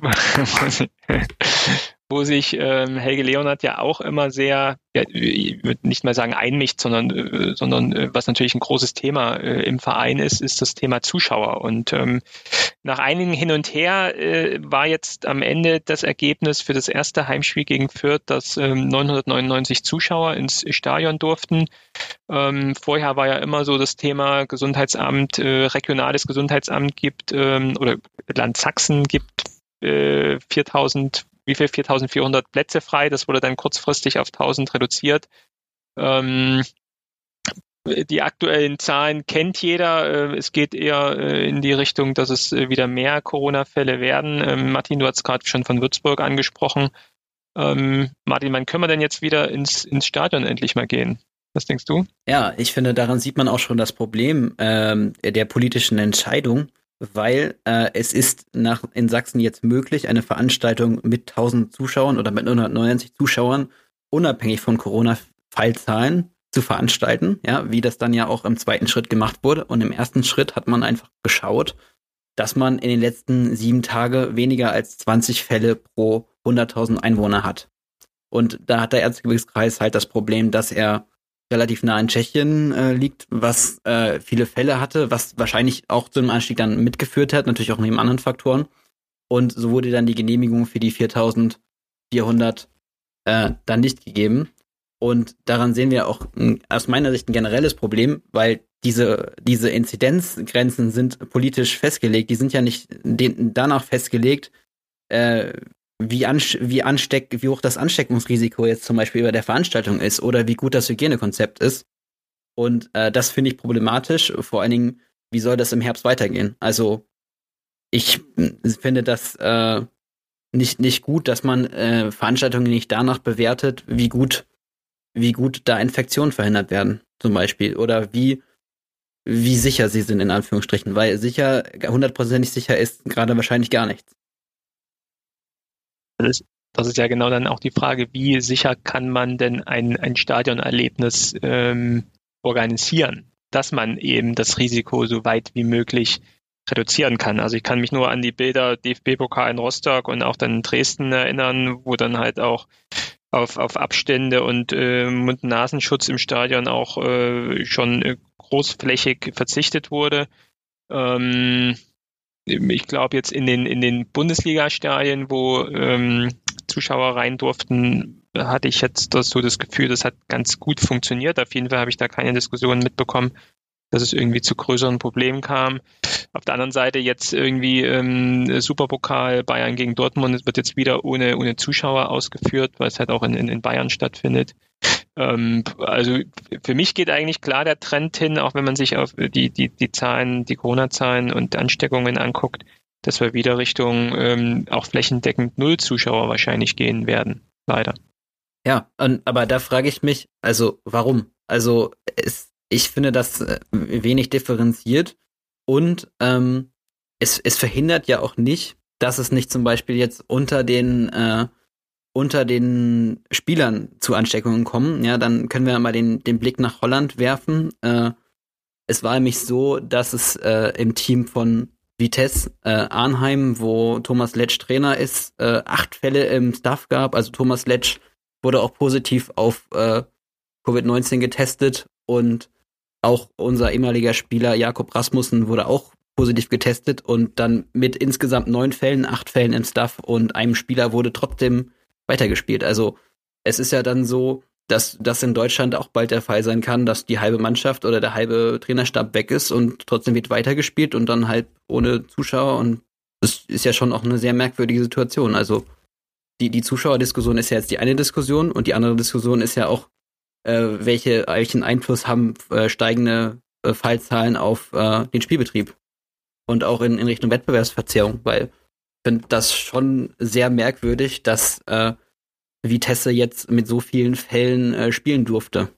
wo sich ähm, Helge Leonard ja auch immer sehr, ja, ich würde nicht mal sagen einmischt, sondern, äh, sondern äh, was natürlich ein großes Thema äh, im Verein ist, ist das Thema Zuschauer. Und ähm, nach einigen Hin und Her äh, war jetzt am Ende das Ergebnis für das erste Heimspiel gegen Fürth, dass ähm, neunhundertneunundneunzig Zuschauer ins Stadion durften. Ähm, vorher war ja immer so das Thema Gesundheitsamt, äh, regionales Gesundheitsamt gibt ähm, oder Land Sachsen gibt äh, viertausend wie viel, viertausendvierhundert Plätze frei. Das wurde dann kurzfristig auf tausend reduziert. Ähm, die aktuellen Zahlen kennt jeder. Es geht eher in die Richtung, dass es wieder mehr Corona-Fälle werden. Ähm, Martin, du hast gerade schon von Würzburg angesprochen. Ähm, Martin, wann können wir denn jetzt wieder ins, ins Stadion endlich mal gehen? Was denkst du? Ja, ich finde, daran sieht man auch schon das Problem ähm, der politischen Entscheidung, weil äh, es ist nach in Sachsen jetzt möglich, eine Veranstaltung mit tausend Zuschauern oder mit hundertneunzig Zuschauern unabhängig von Corona-Fallzahlen zu veranstalten, ja, wie das dann ja auch im zweiten Schritt gemacht wurde. Und im ersten Schritt hat man einfach geschaut, dass man in den letzten sieben Tagen weniger als zwanzig Fälle pro hunderttausend Einwohner hat. Und da hat der Erzgebirgskreis halt das Problem, dass er relativ nah in Tschechien äh, liegt, was äh, viele Fälle hatte, was wahrscheinlich auch zu einem Anstieg dann mitgeführt hat, natürlich auch neben anderen Faktoren. Und so wurde dann die Genehmigung für die viertausendvierhundert äh, dann nicht gegeben. Und daran sehen wir auch mh, aus meiner Sicht ein generelles Problem, weil diese diese Inzidenzgrenzen sind politisch festgelegt. Die sind ja nicht den, danach festgelegt, äh, wie, anste- wie, ansteck- wie hoch das Ansteckungsrisiko jetzt zum Beispiel bei der Veranstaltung ist oder wie gut das Hygienekonzept ist. Und äh, das finde ich problematisch. Vor allen Dingen, wie soll das im Herbst weitergehen? Also ich finde das äh, nicht, nicht gut, dass man äh, Veranstaltungen nicht danach bewertet, wie gut, wie gut da Infektionen verhindert werden, zum Beispiel. Oder wie, wie sicher sie sind, in Anführungsstrichen. Weil sicher, hundertprozentig sicher ist gerade wahrscheinlich gar nichts. Das, das ist ja genau dann auch die Frage, wie sicher kann man denn ein, ein Stadionerlebnis ähm, organisieren, dass man eben das Risiko so weit wie möglich reduzieren kann. Also ich kann mich nur an die Bilder D F B-Pokal in Rostock und auch dann in Dresden erinnern, wo dann halt auch auf, auf Abstände und äh, Mund-Nasenschutz im Stadion auch äh, schon äh, großflächig verzichtet wurde. Ähm, Ich glaube jetzt in den in den Bundesliga-Stadien, wo ähm, Zuschauer rein durften, hatte ich jetzt das, so das Gefühl, das hat ganz gut funktioniert. Auf jeden Fall habe ich da keine Diskussionen mitbekommen. dass es irgendwie zu größeren Problemen kam. Auf der anderen Seite jetzt irgendwie ähm, Superpokal Bayern gegen Dortmund, es wird jetzt wieder ohne ohne Zuschauer ausgeführt, weil es halt auch in, in, in Bayern stattfindet. Ähm, also für mich geht eigentlich klar der Trend hin, auch wenn man sich auf die die die Zahlen, die Corona-Zahlen und Ansteckungen anguckt, dass wir wieder Richtung ähm, auch flächendeckend Null Zuschauer wahrscheinlich gehen werden, leider. Ja, und, aber da frage ich mich, also warum? Also es, ich finde das äh, wenig differenziert und ähm, es, es verhindert ja auch nicht, dass es nicht zum Beispiel jetzt unter den äh, unter den Spielern zu Ansteckungen kommen. Ja, dann können wir mal den, den Blick nach Holland werfen. Äh, es war nämlich so, dass es äh, im Team von Vitesse äh, Arnheim, wo Thomas Letsch Trainer ist, äh, acht Fälle im Staff gab. Also Thomas Letsch wurde auch positiv auf äh, Covid neunzehn getestet und auch unser ehemaliger Spieler Jakob Rasmussen wurde auch positiv getestet und dann mit insgesamt neun Fällen, acht Fällen im Staff und einem Spieler wurde trotzdem weitergespielt. Also es ist ja dann so, dass das in Deutschland auch bald der Fall sein kann, dass die halbe Mannschaft oder der halbe Trainerstab weg ist und trotzdem wird weitergespielt und dann halt ohne Zuschauer und das ist ja schon auch eine sehr merkwürdige Situation. Also die, die Zuschauerdiskussion ist ja jetzt die eine Diskussion und die andere Diskussion ist ja auch, äh, welche, welchen Einfluss haben äh, steigende äh, Fallzahlen auf äh, den Spielbetrieb und auch in, in Richtung Wettbewerbsverzerrung, weil ich finde das schon sehr merkwürdig, dass äh, Vitesse jetzt mit so vielen Fällen äh, spielen durfte.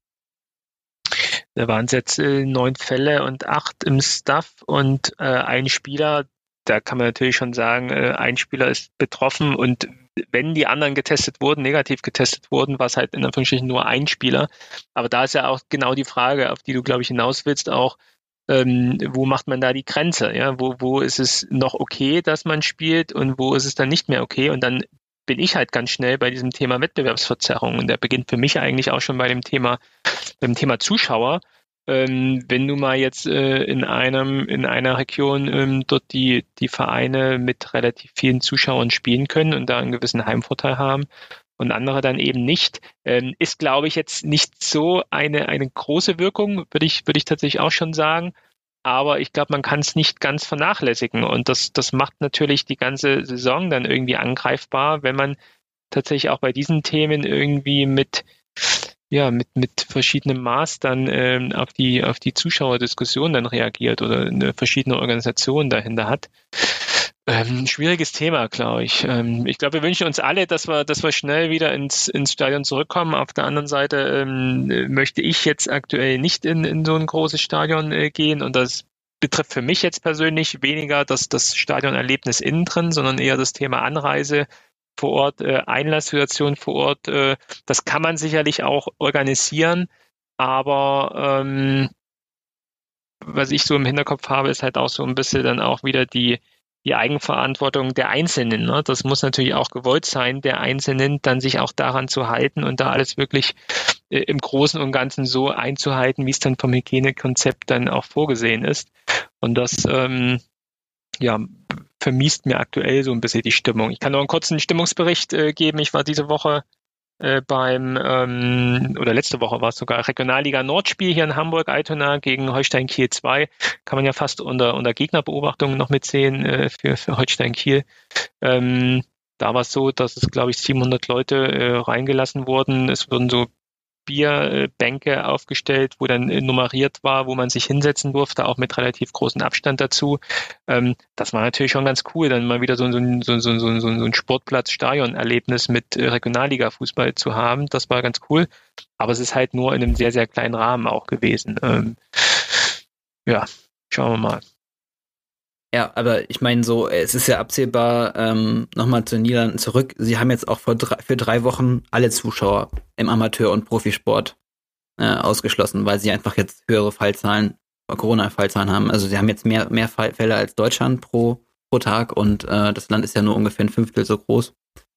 Da waren es jetzt äh, neun Fälle und acht im Staff und äh, ein Spieler, da kann man natürlich schon sagen, äh, ein Spieler ist betroffen und wenn die anderen getestet wurden, negativ getestet wurden, war es halt in Anführungsstrichen nur ein Spieler. Aber da ist ja auch genau die Frage, auf die du, glaube ich, hinaus willst, auch, ähm, wo macht man da die Grenze? Ja, wo, wo ist es noch okay, dass man spielt und wo ist es dann nicht mehr okay? Und dann bin ich halt ganz schnell bei diesem Thema Wettbewerbsverzerrung. Und der beginnt für mich eigentlich auch schon bei dem Thema, beim Thema Zuschauer. Ähm, wenn du mal jetzt äh, in einem in einer Region ähm, dort die die Vereine mit relativ vielen Zuschauern spielen können und da einen gewissen Heimvorteil haben und andere dann eben nicht, ähm, ist, glaube ich, jetzt nicht so eine eine große Wirkung, würde ich würde ich tatsächlich auch schon sagen. Aber ich glaube, man kann es nicht ganz vernachlässigen und das das macht natürlich die ganze Saison dann irgendwie angreifbar, wenn man tatsächlich auch bei diesen Themen irgendwie mit ja, mit, mit verschiedenem Maß dann ähm, auf die, auf die Zuschauerdiskussion dann reagiert oder eine verschiedene Organisation dahinter hat. Ähm, schwieriges Thema, glaube ich. Ähm, ich glaube, wir wünschen uns alle, dass wir, dass wir schnell wieder ins, ins Stadion zurückkommen. Auf der anderen Seite ähm, möchte ich jetzt aktuell nicht in, in so ein großes Stadion äh, gehen und das betrifft für mich jetzt persönlich weniger das, das Stadionerlebnis innen drin, sondern eher das Thema Anreise vor Ort, äh, Einlasssituation vor Ort, äh, das kann man sicherlich auch organisieren, aber ähm, was ich so im Hinterkopf habe, ist halt auch so ein bisschen dann auch wieder die, die Eigenverantwortung der Einzelnen. Ne? Das muss natürlich auch gewollt sein, der Einzelnen dann sich auch daran zu halten und da alles wirklich äh, im Großen und Ganzen so einzuhalten, wie es dann vom Hygienekonzept dann auch vorgesehen ist. Und das ähm, ja, vermiest mir aktuell so ein bisschen die Stimmung. Ich kann noch einen kurzen Stimmungsbericht äh, geben. Ich war diese Woche äh, beim, ähm, oder letzte Woche war es sogar, Regionalliga Nordspiel hier in Hamburg, Altona gegen Holstein Kiel zwei. Kann man ja fast unter, unter Gegnerbeobachtung noch mitsehen äh, für, für Holstein Kiel. Ähm, da war es so, dass es, glaube ich, siebenhundert Leute äh, reingelassen wurden. Es wurden so Bierbänke aufgestellt, wo dann nummeriert war, wo man sich hinsetzen durfte, auch mit relativ großem Abstand dazu. Ähm, das war natürlich schon ganz cool, dann mal wieder so, so, so, so, so, so ein Sportplatz-Stadion-Erlebnis mit Regionalliga-Fußball zu haben. Das war ganz cool, aber es ist halt nur in einem sehr, sehr kleinen Rahmen auch gewesen. Ähm, ja, schauen wir mal. Ja, aber ich meine so, es ist ja absehbar, ähm, nochmal zu den Niederlanden zurück, sie haben jetzt auch vor drei, für drei Wochen alle Zuschauer im Amateur- und Profisport äh, ausgeschlossen, weil sie einfach jetzt höhere Fallzahlen, Corona-Fallzahlen haben. Also sie haben jetzt mehr, mehr Fälle als Deutschland pro, pro Tag und äh, das Land ist ja nur ungefähr ein Fünftel so groß.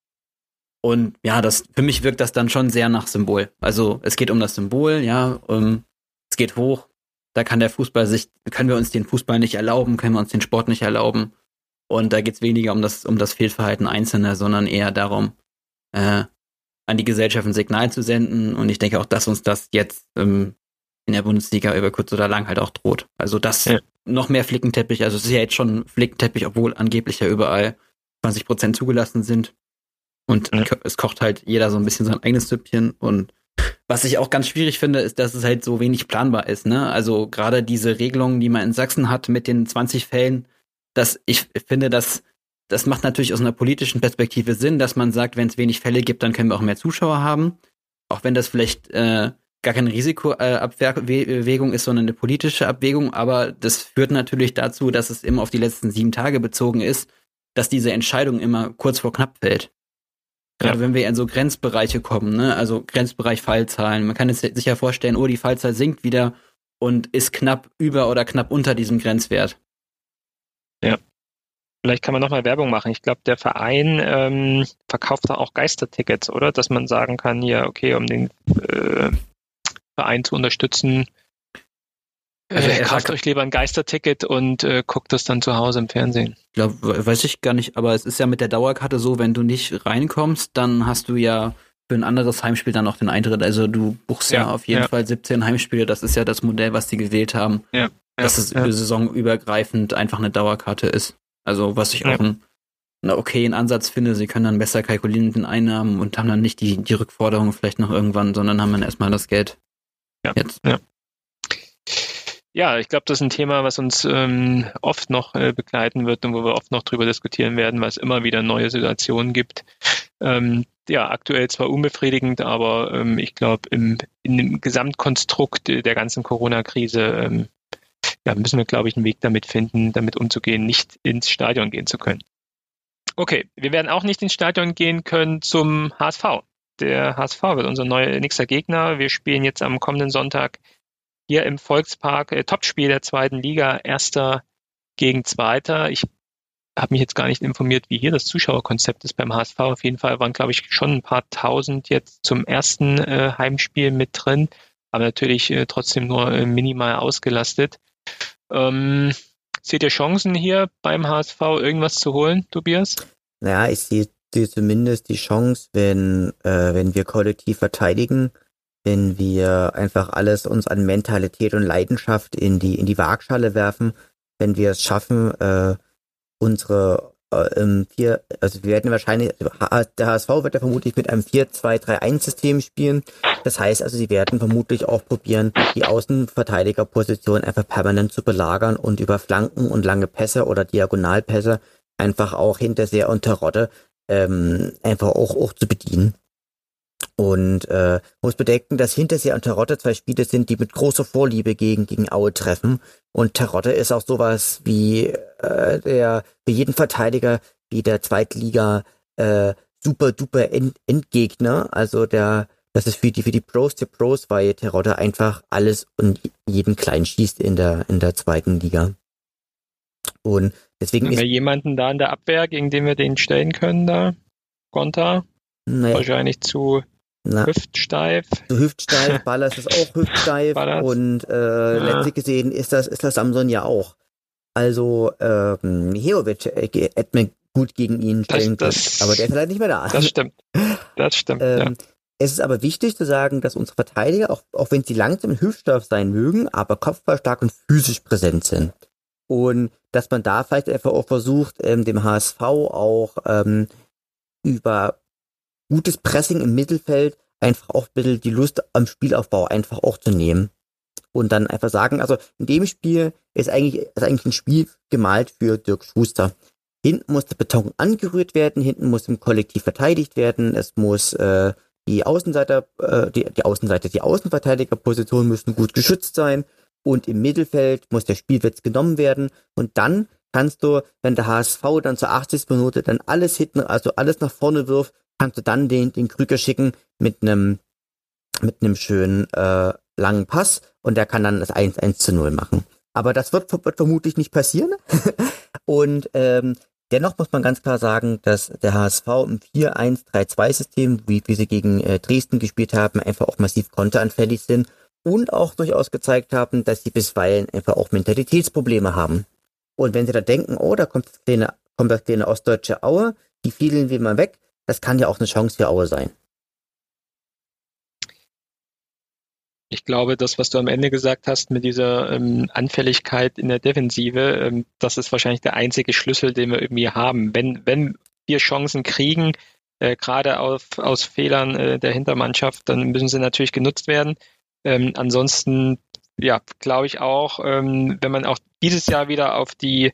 Und ja, das für mich wirkt das dann schon sehr nach Symbol. Also es geht um das Symbol, ja, um, es geht hoch. Da kann der Fußball sich, können wir uns den Fußball nicht erlauben, können wir uns den Sport nicht erlauben. Und da geht es weniger um das, um das Fehlverhalten Einzelner, sondern eher darum, äh, an die Gesellschaft ein Signal zu senden. Und ich denke auch, dass uns das jetzt ähm, in der Bundesliga über kurz oder lang halt auch droht. Also das ja. noch mehr Flickenteppich, also es ist ja jetzt schon Flickenteppich, obwohl angeblich ja überall zwanzig Prozent zugelassen sind. Und ja. es kocht halt jeder so ein bisschen sein eigenes Süppchen. Und was ich auch ganz schwierig finde, ist, dass es halt so wenig planbar ist, ne? Also gerade diese Regelung, die man in Sachsen hat mit den zwanzig Fällen, dass ich finde, dass das macht natürlich aus einer politischen Perspektive Sinn, dass man sagt, wenn es wenig Fälle gibt, dann können wir auch mehr Zuschauer haben. Auch wenn das vielleicht äh, gar keine Risikoabwägung ist, sondern eine politische Abwägung. Aber das führt natürlich dazu, dass es immer auf die letzten sieben Tage bezogen ist, dass diese Entscheidung immer kurz vor knapp fällt. Gerade ja. wenn wir in so Grenzbereiche kommen, ne? Also Grenzbereich Fallzahlen. Man kann jetzt sich ja vorstellen, oh, die Fallzahl sinkt wieder und ist knapp über oder knapp unter diesem Grenzwert. Ja. Vielleicht kann man nochmal Werbung machen. Ich glaube, der Verein ähm, verkauft da auch Geistertickets, oder? Dass man sagen kann, ja, okay, um den äh, Verein zu unterstützen, also äh, kauft euch lieber ein Geisterticket und äh, guckt das dann zu Hause im Fernsehen. Ich glaube, weiß ich gar nicht, aber es ist ja mit der Dauerkarte so, wenn du nicht reinkommst, dann hast du ja für ein anderes Heimspiel dann auch den Eintritt. Also du buchst ja, ja auf jeden ja. Fall siebzehn Heimspiele. Das ist ja das Modell, was die gewählt haben, ja, dass ja, es ja. saisonübergreifend einfach eine Dauerkarte ist. Also was ich ja. auch einen, einen okayen Ansatz finde, sie können dann besser kalkulieren mit den Einnahmen und haben dann nicht die, die Rückforderung vielleicht noch irgendwann, sondern haben dann erstmal das Geld. Ja, jetzt. ja. Ja, ich glaube, das ist ein Thema, was uns ähm, oft noch äh, begleiten wird und wo wir oft noch drüber diskutieren werden, weil es immer wieder neue Situationen gibt. Ähm, ja, aktuell zwar unbefriedigend, aber ähm, ich glaube, im, in dem Gesamtkonstrukt der ganzen Corona-Krise ähm, ja, müssen wir, glaube ich, einen Weg damit finden, damit umzugehen, nicht ins Stadion gehen zu können. Okay, wir werden auch nicht ins Stadion gehen können zum H S V. Der H S V wird unser neuer nächster Gegner. Wir spielen jetzt am kommenden Sonntag hier im Volkspark, äh, Topspiel der zweiten Liga, Erster gegen Zweiter. Ich habe mich jetzt gar nicht informiert, wie hier das Zuschauerkonzept ist beim H S V. Auf jeden Fall waren, glaube ich, schon ein paar Tausend jetzt zum ersten äh, Heimspiel mit drin, aber natürlich äh, trotzdem nur äh, minimal ausgelastet. Ähm, seht ihr Chancen hier beim H S V, irgendwas zu holen, Tobias? Naja, ich sehe zumindest die Chance, wenn, äh, wenn wir kollektiv verteidigen, wenn wir einfach alles uns an Mentalität und Leidenschaft in die in die Waagschale werfen, wenn wir es schaffen, äh, unsere äh, im vier, also wir werden wahrscheinlich, der H S V wird ja vermutlich mit einem vier zwei drei eins System spielen. Das heißt also, sie werden vermutlich auch probieren, die Außenverteidigerposition einfach permanent zu belagern und über Flanken und lange Pässe oder Diagonalpässe einfach auch Hinterseher und Terodde ähm, einfach auch, auch zu bedienen. Und äh, muss bedenken, dass Hinterseher und Terodde zwei Spiele sind, die mit großer Vorliebe gegen gegen Aue treffen. Und Terodde ist auch sowas wie äh, der für jeden Verteidiger wie der Zweitliga äh, super duper End Endgegner. Also der das ist für die für die Pros der Pros, weil Terodde einfach alles und jeden klein schießt in der in der zweiten Liga. Und deswegen haben ist wir jemanden da in der Abwehr, gegen den wir den stellen können da? Konter? Naja. Wahrscheinlich zu Na, hüftsteif. So hüftsteif, Ballas ist auch hüftsteif Ballas. Und äh, ja. letztlich gesehen ist das ist das Samson ja auch. Also ähm, Miherovic äh, hätte man gut gegen ihn stellen können, aber der ist leider nicht mehr da. Das stimmt, das stimmt, ähm, ja. Es ist aber wichtig zu sagen, dass unsere Verteidiger, auch, auch wenn sie langsam und hüftsteif sein mögen, aber kopfballstark und physisch präsent sind. Und dass man da vielleicht einfach auch versucht, ähm, dem H S V auch ähm, über gutes Pressing im Mittelfeld einfach auch ein bisschen die Lust am Spielaufbau einfach auch zu nehmen. Und dann einfach sagen, also in dem Spiel ist eigentlich, ist eigentlich ein Spiel gemalt für Dirk Schuster. Hinten muss der Beton angerührt werden, hinten muss im Kollektiv verteidigt werden, es muss äh, die Außenseiter, äh, die, die Außenseiter, die Außenverteidigerpositionen müssen gut geschützt sein und im Mittelfeld muss der Spielwitz genommen werden und dann kannst du, wenn der H S V dann zur achtzigsten Minute dann alles hinten, also alles nach vorne wirft, kannst du dann den, den Krüger schicken mit einem mit einem schönen äh, langen Pass und der kann dann das eins eins zu null machen. Aber das wird, wird vermutlich nicht passieren. Und ähm, dennoch muss man ganz klar sagen, dass der H S V im vier eins drei zwei System, wie, wie sie gegen äh, Dresden gespielt haben, einfach auch massiv konteranfällig sind und auch durchaus gezeigt haben, dass sie bisweilen einfach auch Mentalitätsprobleme haben. Und wenn sie da denken, oh, da kommt das kleine, kommt das kleine ostdeutsche Aue, die fiedeln wir mal weg, das kann ja auch eine Chance für Aue sein. Ich glaube, das, was du am Ende gesagt hast mit dieser ähm, Anfälligkeit in der Defensive, ähm, das ist wahrscheinlich der einzige Schlüssel, den wir irgendwie haben. Wenn, wenn wir Chancen kriegen, äh, gerade auf, aus Fehlern äh, der Hintermannschaft, dann müssen sie natürlich genutzt werden. Ähm, ansonsten, ja, glaube ich auch, ähm, wenn man auch dieses Jahr wieder auf die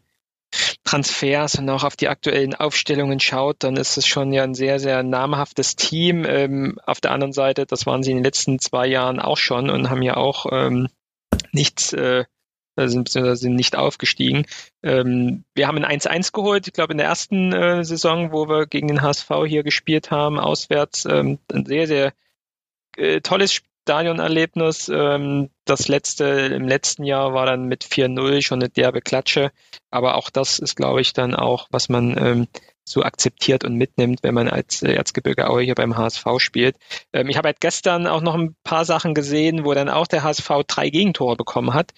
Transfers und auch auf die aktuellen Aufstellungen schaut, dann ist es schon ja ein sehr, sehr namhaftes Team. Ähm, auf der anderen Seite, das waren sie in den letzten zwei Jahren auch schon und haben ja auch ähm, nichts, äh, sind, sind nicht aufgestiegen. Ähm, wir haben ein eins eins geholt, ich glaube in der ersten äh, Saison, wo wir gegen den H S V hier gespielt haben, auswärts. Ähm, ein sehr, sehr äh, tolles Stadionerlebnis. Ähm, das letzte, im letzten Jahr war dann mit vier null schon eine derbe Klatsche. Aber auch das ist, glaube ich, dann auch, was man ähm, so akzeptiert und mitnimmt, wenn man als äh, Erzgebirge Aue hier beim H S V spielt. Ähm, ich habe halt gestern auch noch ein paar Sachen gesehen, wo dann auch der H S V drei Gegentore bekommen hat.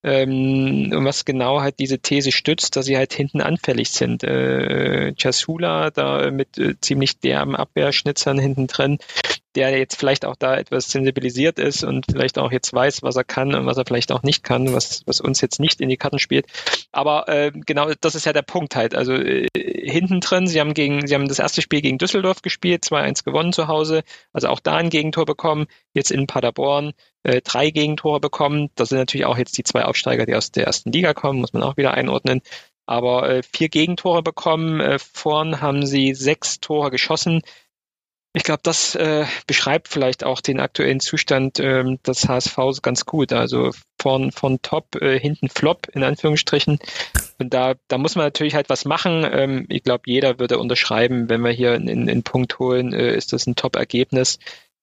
Ähm, und was genau halt diese These stützt, dass sie halt hinten anfällig sind. Äh, Chasula da mit äh, ziemlich derben Abwehrschnitzern hinten drin, der jetzt vielleicht auch da etwas sensibilisiert ist und vielleicht auch jetzt weiß, was er kann und was er vielleicht auch nicht kann, was, was uns jetzt nicht in die Karten spielt. Aber äh, genau, das ist ja der Punkt halt. Also äh, hinten drin, sie haben gegen, sie haben das erste Spiel gegen Düsseldorf gespielt, zwei eins gewonnen zu Hause, also auch da ein Gegentor bekommen, jetzt in Paderborn äh, drei Gegentore bekommen. Das sind natürlich auch jetzt die zwei Aufsteiger, die aus der ersten Liga kommen, muss man auch wieder einordnen. Aber äh, vier Gegentore bekommen, äh, vorn haben sie sechs Tore geschossen. Ich glaube, das äh, beschreibt vielleicht auch den aktuellen Zustand ähm, des H S V ganz gut. Also von, von Top, äh, hinten Flop, in Anführungsstrichen. Und da, da muss man natürlich halt was machen. Ähm, ich glaube, jeder würde unterschreiben, wenn wir hier einen, einen Punkt holen, äh, ist das ein Top-Ergebnis.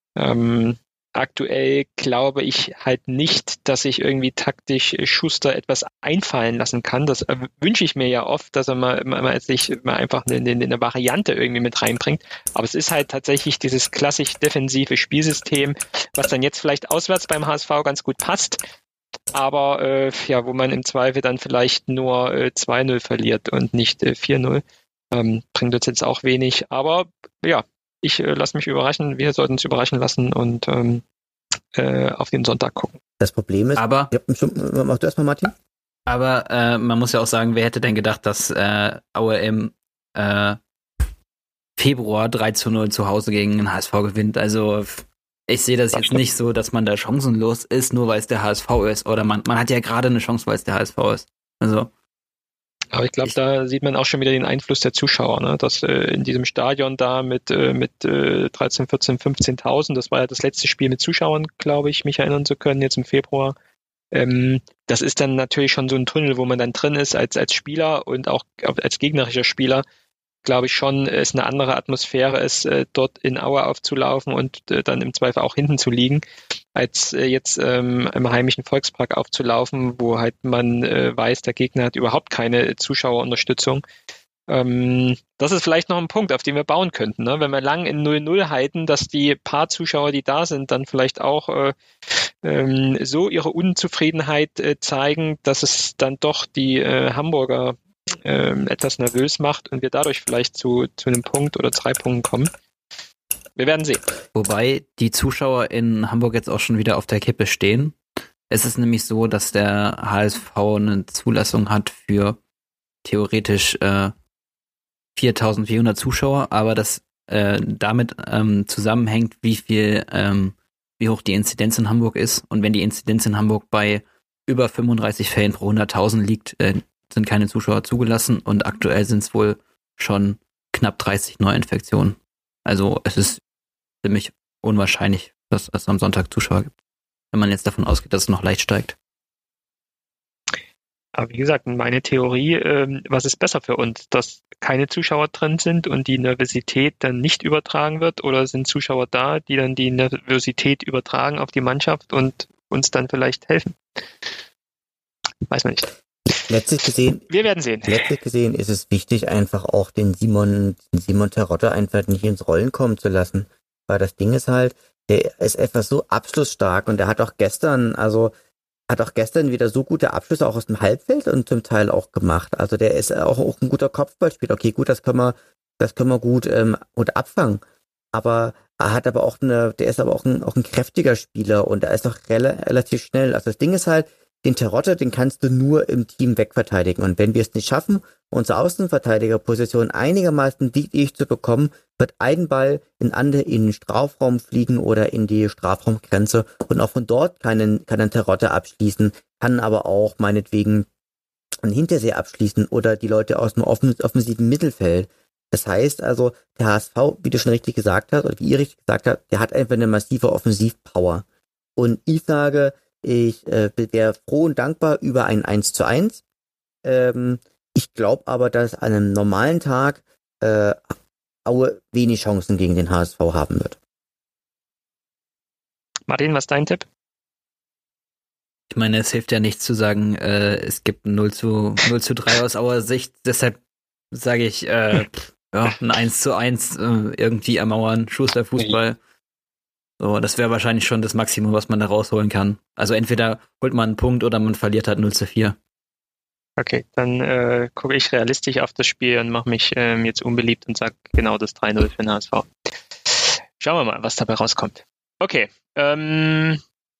Ähm, aktuell glaube ich halt nicht, dass sich irgendwie taktisch Schuster etwas einfallen lassen kann. Das äh, wünsche ich mir ja oft, dass er mal, mal, mal sich mal einfach eine, eine, eine Variante irgendwie mit reinbringt. Aber es ist halt tatsächlich dieses klassisch defensive Spielsystem, was dann jetzt vielleicht auswärts beim H S V ganz gut passt. Aber äh, ja, wo man im Zweifel dann vielleicht nur äh, zwei null verliert und nicht äh, vier null. Ähm, bringt uns jetzt auch wenig. Aber ja, ich äh, lasse mich überraschen. Wir sollten uns überraschen lassen und ähm, äh, auf den Sonntag gucken. Das Problem ist, aber ja, mach du erstmal, Martin. Aber äh, man muss ja auch sagen, wer hätte denn gedacht, dass äh, Aue im äh, Februar drei zu null zu Hause gegen den H S V gewinnt. Also ich sehe das, das jetzt stimmt. Nicht so, dass man da chancenlos ist, nur weil es der H S V ist. Oder man, man hat ja gerade eine Chance, weil es der H S V ist. Also aber ich glaube, da sieht man auch schon wieder den Einfluss der Zuschauer, ne? Dass äh, in diesem Stadion da mit, äh, mit äh, dreizehn, vierzehn, fünfzehntausend, das war ja das letzte Spiel mit Zuschauern, glaube ich, mich erinnern zu können, jetzt im Februar. Ähm, das ist dann natürlich schon so ein Tunnel, wo man dann drin ist als, als Spieler und auch als gegnerischer Spieler. Glaube ich schon, es eine andere Atmosphäre ist, äh, dort in Aue aufzulaufen und äh, dann im Zweifel auch hinten zu liegen, als äh, jetzt ähm, im heimischen Volkspark aufzulaufen, wo halt man äh, weiß, der Gegner hat überhaupt keine Zuschauerunterstützung. Ähm, das ist vielleicht noch ein Punkt, auf den wir bauen könnten, ne? Wenn wir lang in null null halten, dass die paar Zuschauer, die da sind, dann vielleicht auch äh, ähm, so ihre Unzufriedenheit äh, zeigen, dass es dann doch die äh, Hamburger Ähm, etwas nervös macht und wir dadurch vielleicht zu, zu einem Punkt oder zwei Punkten kommen. Wir werden sehen. Wobei die Zuschauer in Hamburg jetzt auch schon wieder auf der Kippe stehen. Es ist nämlich so, dass der H S V eine Zulassung hat für theoretisch äh, viertausendvierhundert Zuschauer, aber das äh, damit ähm, zusammenhängt, wie viel, ähm, wie hoch die Inzidenz in Hamburg ist. Und wenn die Inzidenz in Hamburg bei über fünfunddreißig Fällen pro hunderttausend liegt, äh, sind keine Zuschauer zugelassen und aktuell sind es wohl schon knapp dreißig Neuinfektionen. Also es ist ziemlich unwahrscheinlich, dass es am Sonntag Zuschauer gibt, wenn man jetzt davon ausgeht, dass es noch leicht steigt. Aber wie gesagt, meine Theorie, ähm, was ist besser für uns, dass keine Zuschauer drin sind und die Nervosität dann nicht übertragen wird, oder sind Zuschauer da, die dann die Nervosität übertragen auf die Mannschaft und uns dann vielleicht helfen? Weiß man nicht. Letztlich gesehen, wir werden sehen. Letztlich gesehen ist es wichtig, einfach auch den Simon, den Simon Terodde einfach nicht ins Rollen kommen zu lassen. Weil das Ding ist halt, der ist etwas so abschlussstark und der hat auch gestern, also hat auch gestern wieder so gute Abschlüsse auch aus dem Halbfeld und zum Teil auch gemacht. Also der ist auch, auch ein guter Kopfballspieler. Okay, gut, das können wir, das können wir gut, ähm, gut abfangen. Aber er hat aber auch eine, der ist aber auch ein, auch ein kräftiger Spieler und er ist auch rel- relativ schnell. Also das Ding ist halt, den Terodde, den kannst du nur im Team wegverteidigen. Und wenn wir es nicht schaffen, unsere Außenverteidigerposition einigermaßen dicht zu bekommen, wird ein Ball in andere in den Strafraum fliegen oder in die Strafraumgrenze. Und auch von dort kann ein, kann ein Terodde abschließen, kann aber auch meinetwegen einen Hintersee abschließen oder die Leute aus dem offen- offensiven Mittelfeld. Das heißt also, der H S V, wie du schon richtig gesagt hast, oder wie ihr richtig gesagt habt, der hat einfach eine massive Offensivpower. Und ich sage, ich äh, wäre froh und dankbar über ein eins zu eins. Ähm, ich glaube aber, dass an einem normalen Tag äh, Aue wenig Chancen gegen den H S V haben wird. Martin, was ist dein Tipp? Ich meine, es hilft ja nichts zu sagen, äh, es gibt ein null zu drei aus Auer Sicht. Deshalb sage ich, äh, ja, ein eins zu eins äh, irgendwie ermauern, Schuster-Fußball. So, das wäre wahrscheinlich schon das Maximum, was man da rausholen kann. Also entweder holt man einen Punkt oder man verliert halt null zu vier. Okay, dann äh, gucke ich realistisch auf das Spiel und mache mich ähm, jetzt unbeliebt und sage genau das drei null für den H S V. Schauen wir mal, was dabei rauskommt. Okay, ähm,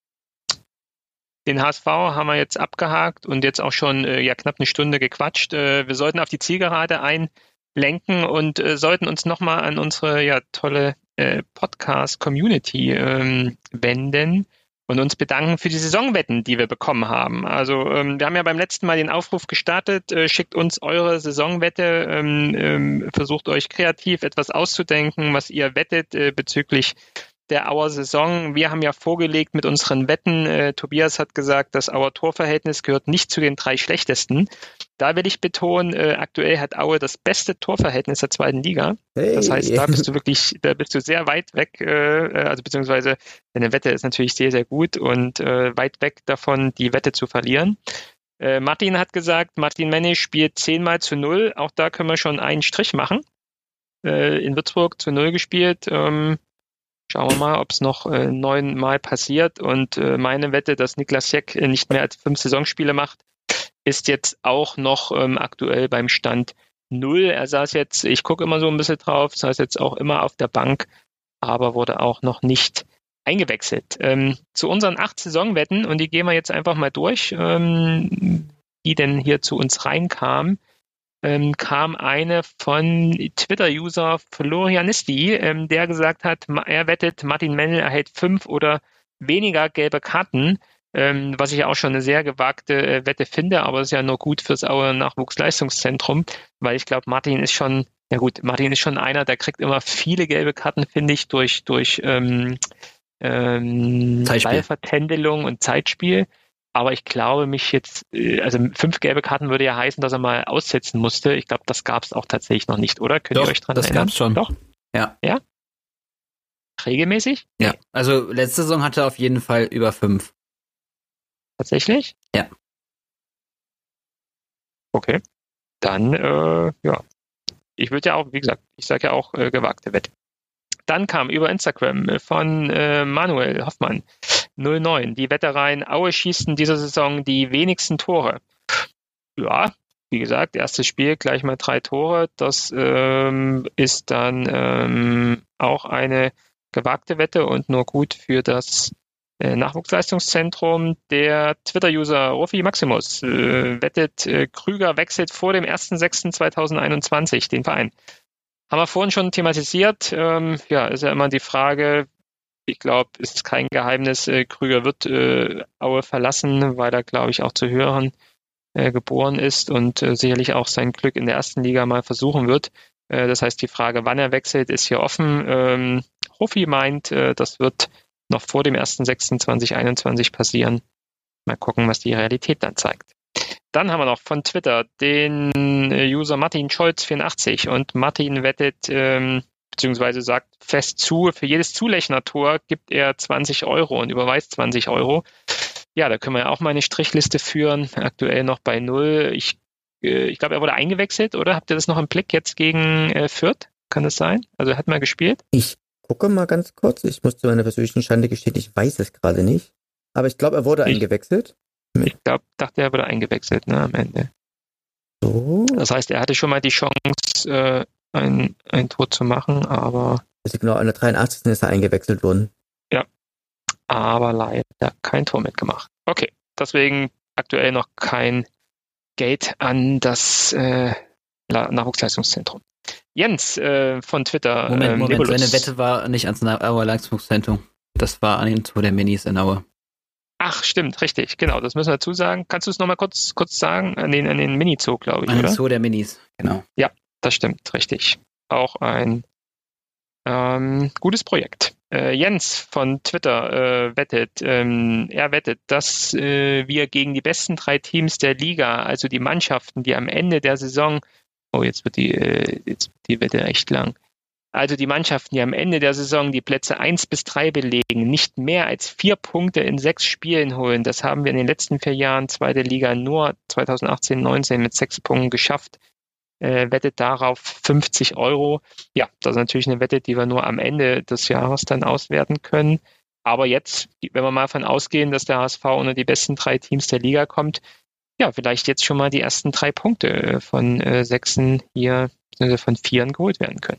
den H S V haben wir jetzt abgehakt und jetzt auch schon äh, ja knapp eine Stunde gequatscht. Äh, wir sollten auf die Zielgerade einlenken und äh, sollten uns nochmal an unsere ja tolle äh, Podcast-Community ähm, wenden und uns bedanken für die Saisonwetten, die wir bekommen haben. Also ähm, wir haben ja beim letzten Mal den Aufruf gestartet, äh, schickt uns eure Saisonwette, ähm, ähm, versucht euch kreativ etwas auszudenken, was ihr wettet äh, bezüglich der Auer Saison. Wir haben ja vorgelegt mit unseren Wetten. Äh, Tobias hat gesagt, das Auer Torverhältnis gehört nicht zu den drei schlechtesten. Da will ich betonen, äh, aktuell hat Aue das beste Torverhältnis der zweiten Liga. Hey. Das heißt, da bist du wirklich, da bist du sehr weit weg, äh, also beziehungsweise deine Wette ist natürlich sehr, sehr gut und äh, weit weg davon, die Wette zu verlieren. Äh, Martin hat gesagt, Martin Menne spielt zehnmal zu null. Auch da können wir schon einen Strich machen. Äh, in Würzburg zu null gespielt. Ähm, Schauen wir mal, ob es noch äh, neunmal passiert. Und äh, meine Wette, dass Niklas Jeck äh, nicht mehr als fünf Saisonspiele macht, ist jetzt auch noch ähm, aktuell beim Stand null. Er saß jetzt, ich gucke immer so ein bisschen drauf, saß jetzt auch immer auf der Bank, aber wurde auch noch nicht eingewechselt. Ähm, zu unseren acht Saisonwetten, und die gehen wir jetzt einfach mal durch, ähm, die denn hier zu uns reinkamen. Ähm, kam eine von Twitter-User Florianisti, ähm, der gesagt hat, er wettet, Martin Mennel erhält fünf oder weniger gelbe Karten, ähm, was ich auch schon eine sehr gewagte äh, Wette finde, aber es ist ja nur gut fürs Auer Nachwuchsleistungszentrum, weil ich glaube, Martin ist schon, ja gut, Martin ist schon einer, der kriegt immer viele gelbe Karten, finde ich, durch, durch ähm, ähm, Ballvertändelung und Zeitspiel. Aber ich glaube, mich jetzt, also fünf gelbe Karten würde ja heißen, dass er mal aussetzen musste. Ich glaube, das gab es auch tatsächlich noch nicht, oder? Könnt Doch, ihr euch dran das erinnern? Das gab es schon. Doch? Ja. Ja? Regelmäßig? Ja. Also letzte Saison hatte er auf jeden Fall über fünf. Tatsächlich? Ja. Okay. Dann, äh, ja. Ich würde ja auch, wie gesagt, ich sage ja auch äh, gewagte Wette. Dann kam über Instagram von äh, Manuel Hoffmann null neun die Wette rein, Aue schießt in dieser Saison die wenigsten Tore. Ja, wie gesagt, erstes Spiel gleich mal drei Tore. Das ähm, ist dann ähm, auch eine gewagte Wette und nur gut für das äh, Nachwuchsleistungszentrum. Der Twitter-User Rufi Maximus äh, wettet, äh, Krüger wechselt vor dem ersten sechsten zweitausendeinundzwanzig den Verein. Haben wir vorhin schon thematisiert. Ähm, ja, ist ja immer die Frage, ich glaube, es ist kein Geheimnis, äh, Krüger wird äh, Aue verlassen, weil er, glaube ich, auch zu höheren äh, geboren ist und äh, sicherlich auch sein Glück in der ersten Liga mal versuchen wird. Äh, das heißt, die Frage, wann er wechselt, ist hier offen. Ähm, Rufi meint, äh, das wird noch vor dem ersten sechsten zweitausendeinundzwanzig passieren. Mal gucken, was die Realität dann zeigt. Dann haben wir noch von Twitter den User Martin Scholz vierundachtzig und Martin wettet, ähm, beziehungsweise sagt fest zu, für jedes Zulechner-Tor gibt er zwanzig Euro und überweist zwanzig Euro. Ja, da können wir ja auch mal eine Strichliste führen, aktuell noch bei null. Ich, äh, ich glaube, er wurde eingewechselt, oder? Habt ihr das noch im Blick jetzt gegen äh, Fürth? Kann das sein? Also er hat mal gespielt? Ich gucke mal ganz kurz, ich muss zu meiner persönlichen Schande gestehen, ich weiß es gerade nicht. Aber ich glaube, er wurde ich, eingewechselt. Ich glaube, dachte, er wurde eingewechselt, ne, am Ende. So. Das heißt, er hatte schon mal die Chance, äh, ein, ein Tor zu machen, aber Also genau, an der dreiundachtzigsten ist er eingewechselt worden. Ja, aber leider kein Tor mitgemacht. Okay, deswegen aktuell noch kein Gate an das äh, Nachwuchsleistungszentrum. Jens äh, von Twitter. Moment, ähm, Moment, Nebulus. seine Wette war nicht ans Auer Leistungszentrum. Das war an den Tor der Minis in Aue. Ach, stimmt, richtig, genau, das müssen wir dazu sagen. Kannst du es nochmal kurz, kurz sagen? An den, an den Mini-Zoo, glaube ich, An den oder? Zoo der Minis, genau. Ja, das stimmt, richtig. Auch ein ähm, gutes Projekt. Äh, Jens von Twitter äh, wettet, ähm, er wettet, dass äh, wir gegen die besten drei Teams der Liga, also die Mannschaften, die am Ende der Saison, oh, jetzt wird die, äh, jetzt wird die Wette echt lang, also die Mannschaften, die am Ende der Saison die Plätze eins bis drei belegen, nicht mehr als vier Punkte in sechs Spielen holen. Das haben wir in den letzten vier Jahren zweite Liga nur zwanzig achtzehn neunzehn mit sechs Punkten geschafft. Äh, wettet darauf fünfzig Euro. Ja, das ist natürlich eine Wette, die wir nur am Ende des Jahres dann auswerten können. Aber jetzt, wenn wir mal davon ausgehen, dass der H S V unter die besten drei Teams der Liga kommt, ja, vielleicht jetzt schon mal die ersten drei Punkte von äh, Sechsen hier, also von Vieren geholt werden können.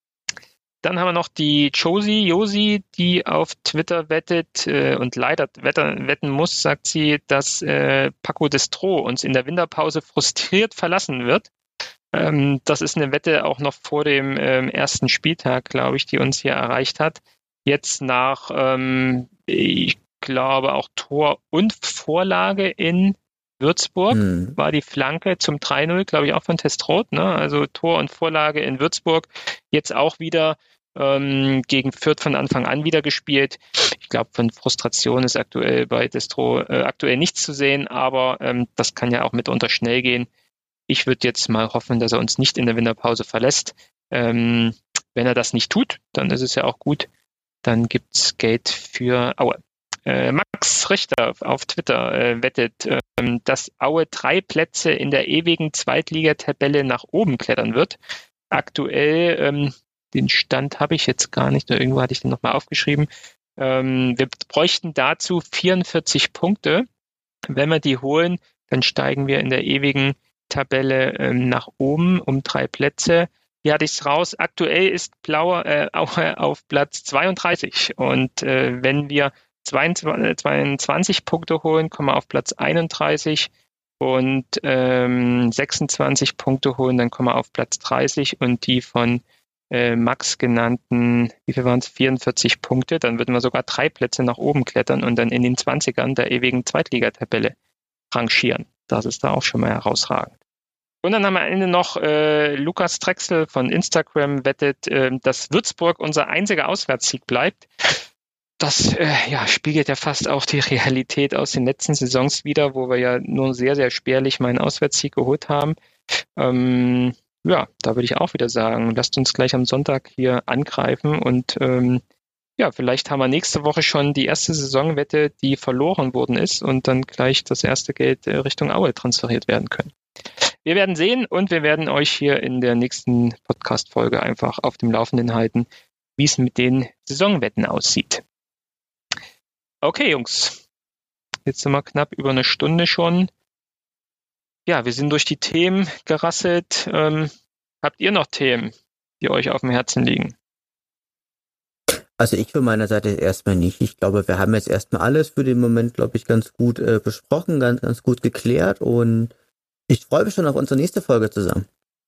Dann haben wir noch die Josie, Josi, die auf Twitter wettet äh, und leider wetter, wetten muss, sagt sie, dass äh, Paco Destro uns in der Winterpause frustriert verlassen wird. Ähm, das ist eine Wette auch noch vor dem ähm, ersten Spieltag, glaube ich, die uns hier erreicht hat. Jetzt nach, ähm, ich glaube, auch Tor und Vorlage in Würzburg hm. war die Flanke zum drei null, glaube ich, auch von Testroth. Ne? Also Tor und Vorlage in Würzburg. Jetzt auch wieder ähm, gegen Fürth von Anfang an wieder gespielt. Ich glaube, von Frustration ist aktuell bei Destro äh, aktuell nichts zu sehen, aber ähm, das kann ja auch mitunter schnell gehen. Ich würde jetzt mal hoffen, dass er uns nicht in der Winterpause verlässt. Ähm, wenn er das nicht tut, dann ist es ja auch gut. Dann gibt's Geld für Aue. Äh, Max Richter auf Twitter äh, wettet, ähm, dass Aue drei Plätze in der ewigen Zweitligatabelle nach oben klettern wird. Aktuell, ähm, den Stand habe ich jetzt gar nicht, irgendwo hatte ich den nochmal aufgeschrieben. Ähm, wir bräuchten dazu vierundvierzig Punkte. Wenn wir die holen, dann steigen wir in der ewigen Tabelle ähm, nach oben um drei Plätze. Hier hatte ich es raus. Aktuell ist Blaue äh, Aue auf Platz zweiunddreißig. Und äh, wenn wir zweiundzwanzig, zweiundzwanzig Punkte holen, kommen wir auf Platz einunddreißig. Und ähm, sechsundzwanzig Punkte holen, dann kommen wir auf Platz dreißig. Und die von äh, Max genannten, wie viel waren es? vierundvierzig Punkte. Dann würden wir sogar drei Plätze nach oben klettern und dann in den zwanzigern der ewigen Zweitligatabelle rangieren. Das ist da auch schon mal herausragend. Und dann haben wir am Ende noch äh, Lukas Drechsel von Instagram wettet, äh, dass Würzburg unser einziger Auswärtssieg bleibt. Das äh, ja, spiegelt ja fast auch die Realität aus den letzten Saisons wider, wo wir ja nur sehr, sehr spärlich mal einen Auswärtssieg geholt haben. Ähm, ja, da würde ich auch wieder sagen, lasst uns gleich am Sonntag hier angreifen und ähm, ja, vielleicht haben wir nächste Woche schon die erste Saisonwette, die verloren worden ist und dann gleich das erste Geld Richtung Aue transferiert werden können. Wir werden sehen und wir werden euch hier in der nächsten Podcast-Folge einfach auf dem Laufenden halten, wie es mit den Saisonwetten aussieht. Okay, Jungs, jetzt sind wir knapp über eine Stunde schon. Ja, wir sind durch die Themen gerasselt. Ähm, habt ihr noch Themen, die euch auf dem Herzen liegen? Also ich von meiner Seite erstmal nicht. Ich glaube, wir haben jetzt erstmal alles für den Moment, glaube ich, ganz gut äh, besprochen, ganz, ganz gut geklärt und ich freue mich schon auf unsere nächste Folge zusammen.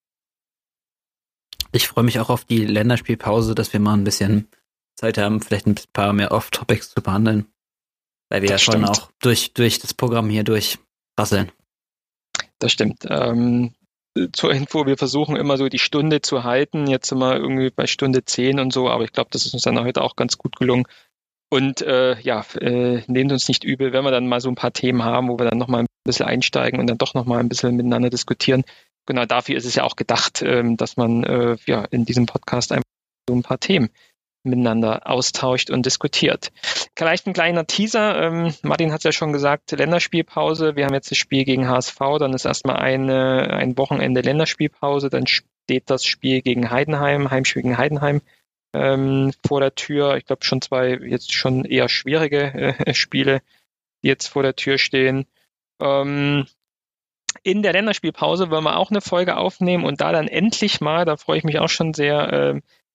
Ich freue mich auch auf die Länderspielpause, dass wir mal ein bisschen Zeit haben, vielleicht ein paar mehr Off-Topics zu behandeln. Weil wir das ja schon stimmt. auch durch, durch das Programm hier durchrasseln. Das stimmt. Ähm, zur Info, wir versuchen immer so die Stunde zu halten. Jetzt sind wir irgendwie bei Stunde zehn und so, aber ich glaube, das ist uns dann heute auch ganz gut gelungen. Und äh, ja, äh, nehmt uns nicht übel, wenn wir dann mal so ein paar Themen haben, wo wir dann nochmal ein bisschen einsteigen und dann doch nochmal ein bisschen miteinander diskutieren. Genau dafür ist es ja auch gedacht, ähm, dass man äh, ja in diesem Podcast einfach so ein paar Themen miteinander austauscht und diskutiert. Vielleicht ein kleiner Teaser. Ähm, Martin hat es ja schon gesagt, Länderspielpause. Wir haben jetzt das Spiel gegen H S V, dann ist erstmal eine, ein Wochenende Länderspielpause, dann steht das Spiel gegen Heidenheim, Heimspiel gegen Heidenheim ähm, vor der Tür. Ich glaube schon zwei jetzt schon eher schwierige äh, Spiele, die jetzt vor der Tür stehen. Ähm, in der Länderspielpause wollen wir auch eine Folge aufnehmen und da dann endlich mal, da freue ich mich auch schon sehr, äh,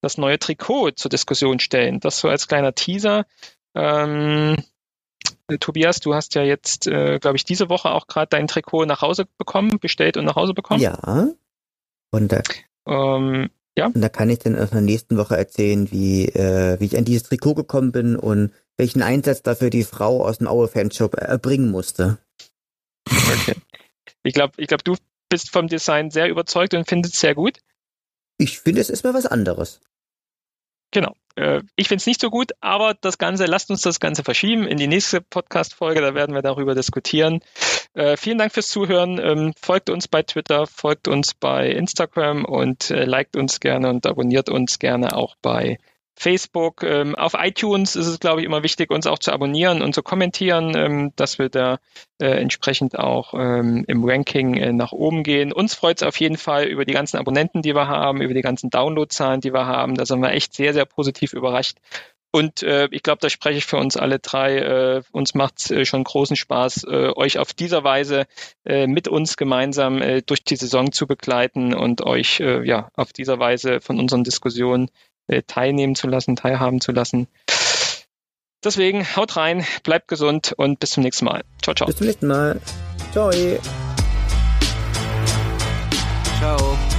das neue Trikot zur Diskussion stellen. Das so als kleiner Teaser. Ähm, äh, Tobias, du hast ja jetzt, äh, glaube ich, diese Woche auch gerade dein Trikot nach Hause bekommen, bestellt und nach Hause bekommen. Ja. Und da, ähm, ja. Und da kann ich dann in der nächsten Woche erzählen, wie, äh, wie ich an dieses Trikot gekommen bin und welchen Einsatz dafür die Frau aus dem Aue-Fanshop erbringen musste. Okay. Ich glaube, ich glaub, du bist vom Design sehr überzeugt und findest es sehr gut. Ich finde, es ist mal was anderes. Genau. Äh, ich finde es nicht so gut, aber das Ganze, lasst uns das Ganze verschieben in die nächste Podcast-Folge, da werden wir darüber diskutieren. Äh, vielen Dank fürs Zuhören. Ähm, folgt uns bei Twitter, folgt uns bei Instagram und äh, liked uns gerne und abonniert uns gerne auch bei Facebook. Ähm, auf iTunes ist es, glaube ich, immer wichtig, uns auch zu abonnieren und zu kommentieren, ähm, dass wir da äh, entsprechend auch ähm, im Ranking äh, nach oben gehen. Uns freut es auf jeden Fall über die ganzen Abonnenten, die wir haben, über die ganzen Downloadzahlen, die wir haben. Da sind wir echt sehr, sehr positiv überrascht. Und äh, ich glaube, da spreche ich für uns alle drei. Äh, uns macht es äh, schon großen Spaß, äh, euch auf dieser Weise äh, mit uns gemeinsam äh, durch die Saison zu begleiten und euch äh, ja auf dieser Weise von unseren Diskussionen teilnehmen zu lassen, teilhaben zu lassen. Deswegen haut rein, bleibt gesund und bis zum nächsten Mal. Ciao, ciao. Bis zum nächsten Mal. Ciao. Ciao.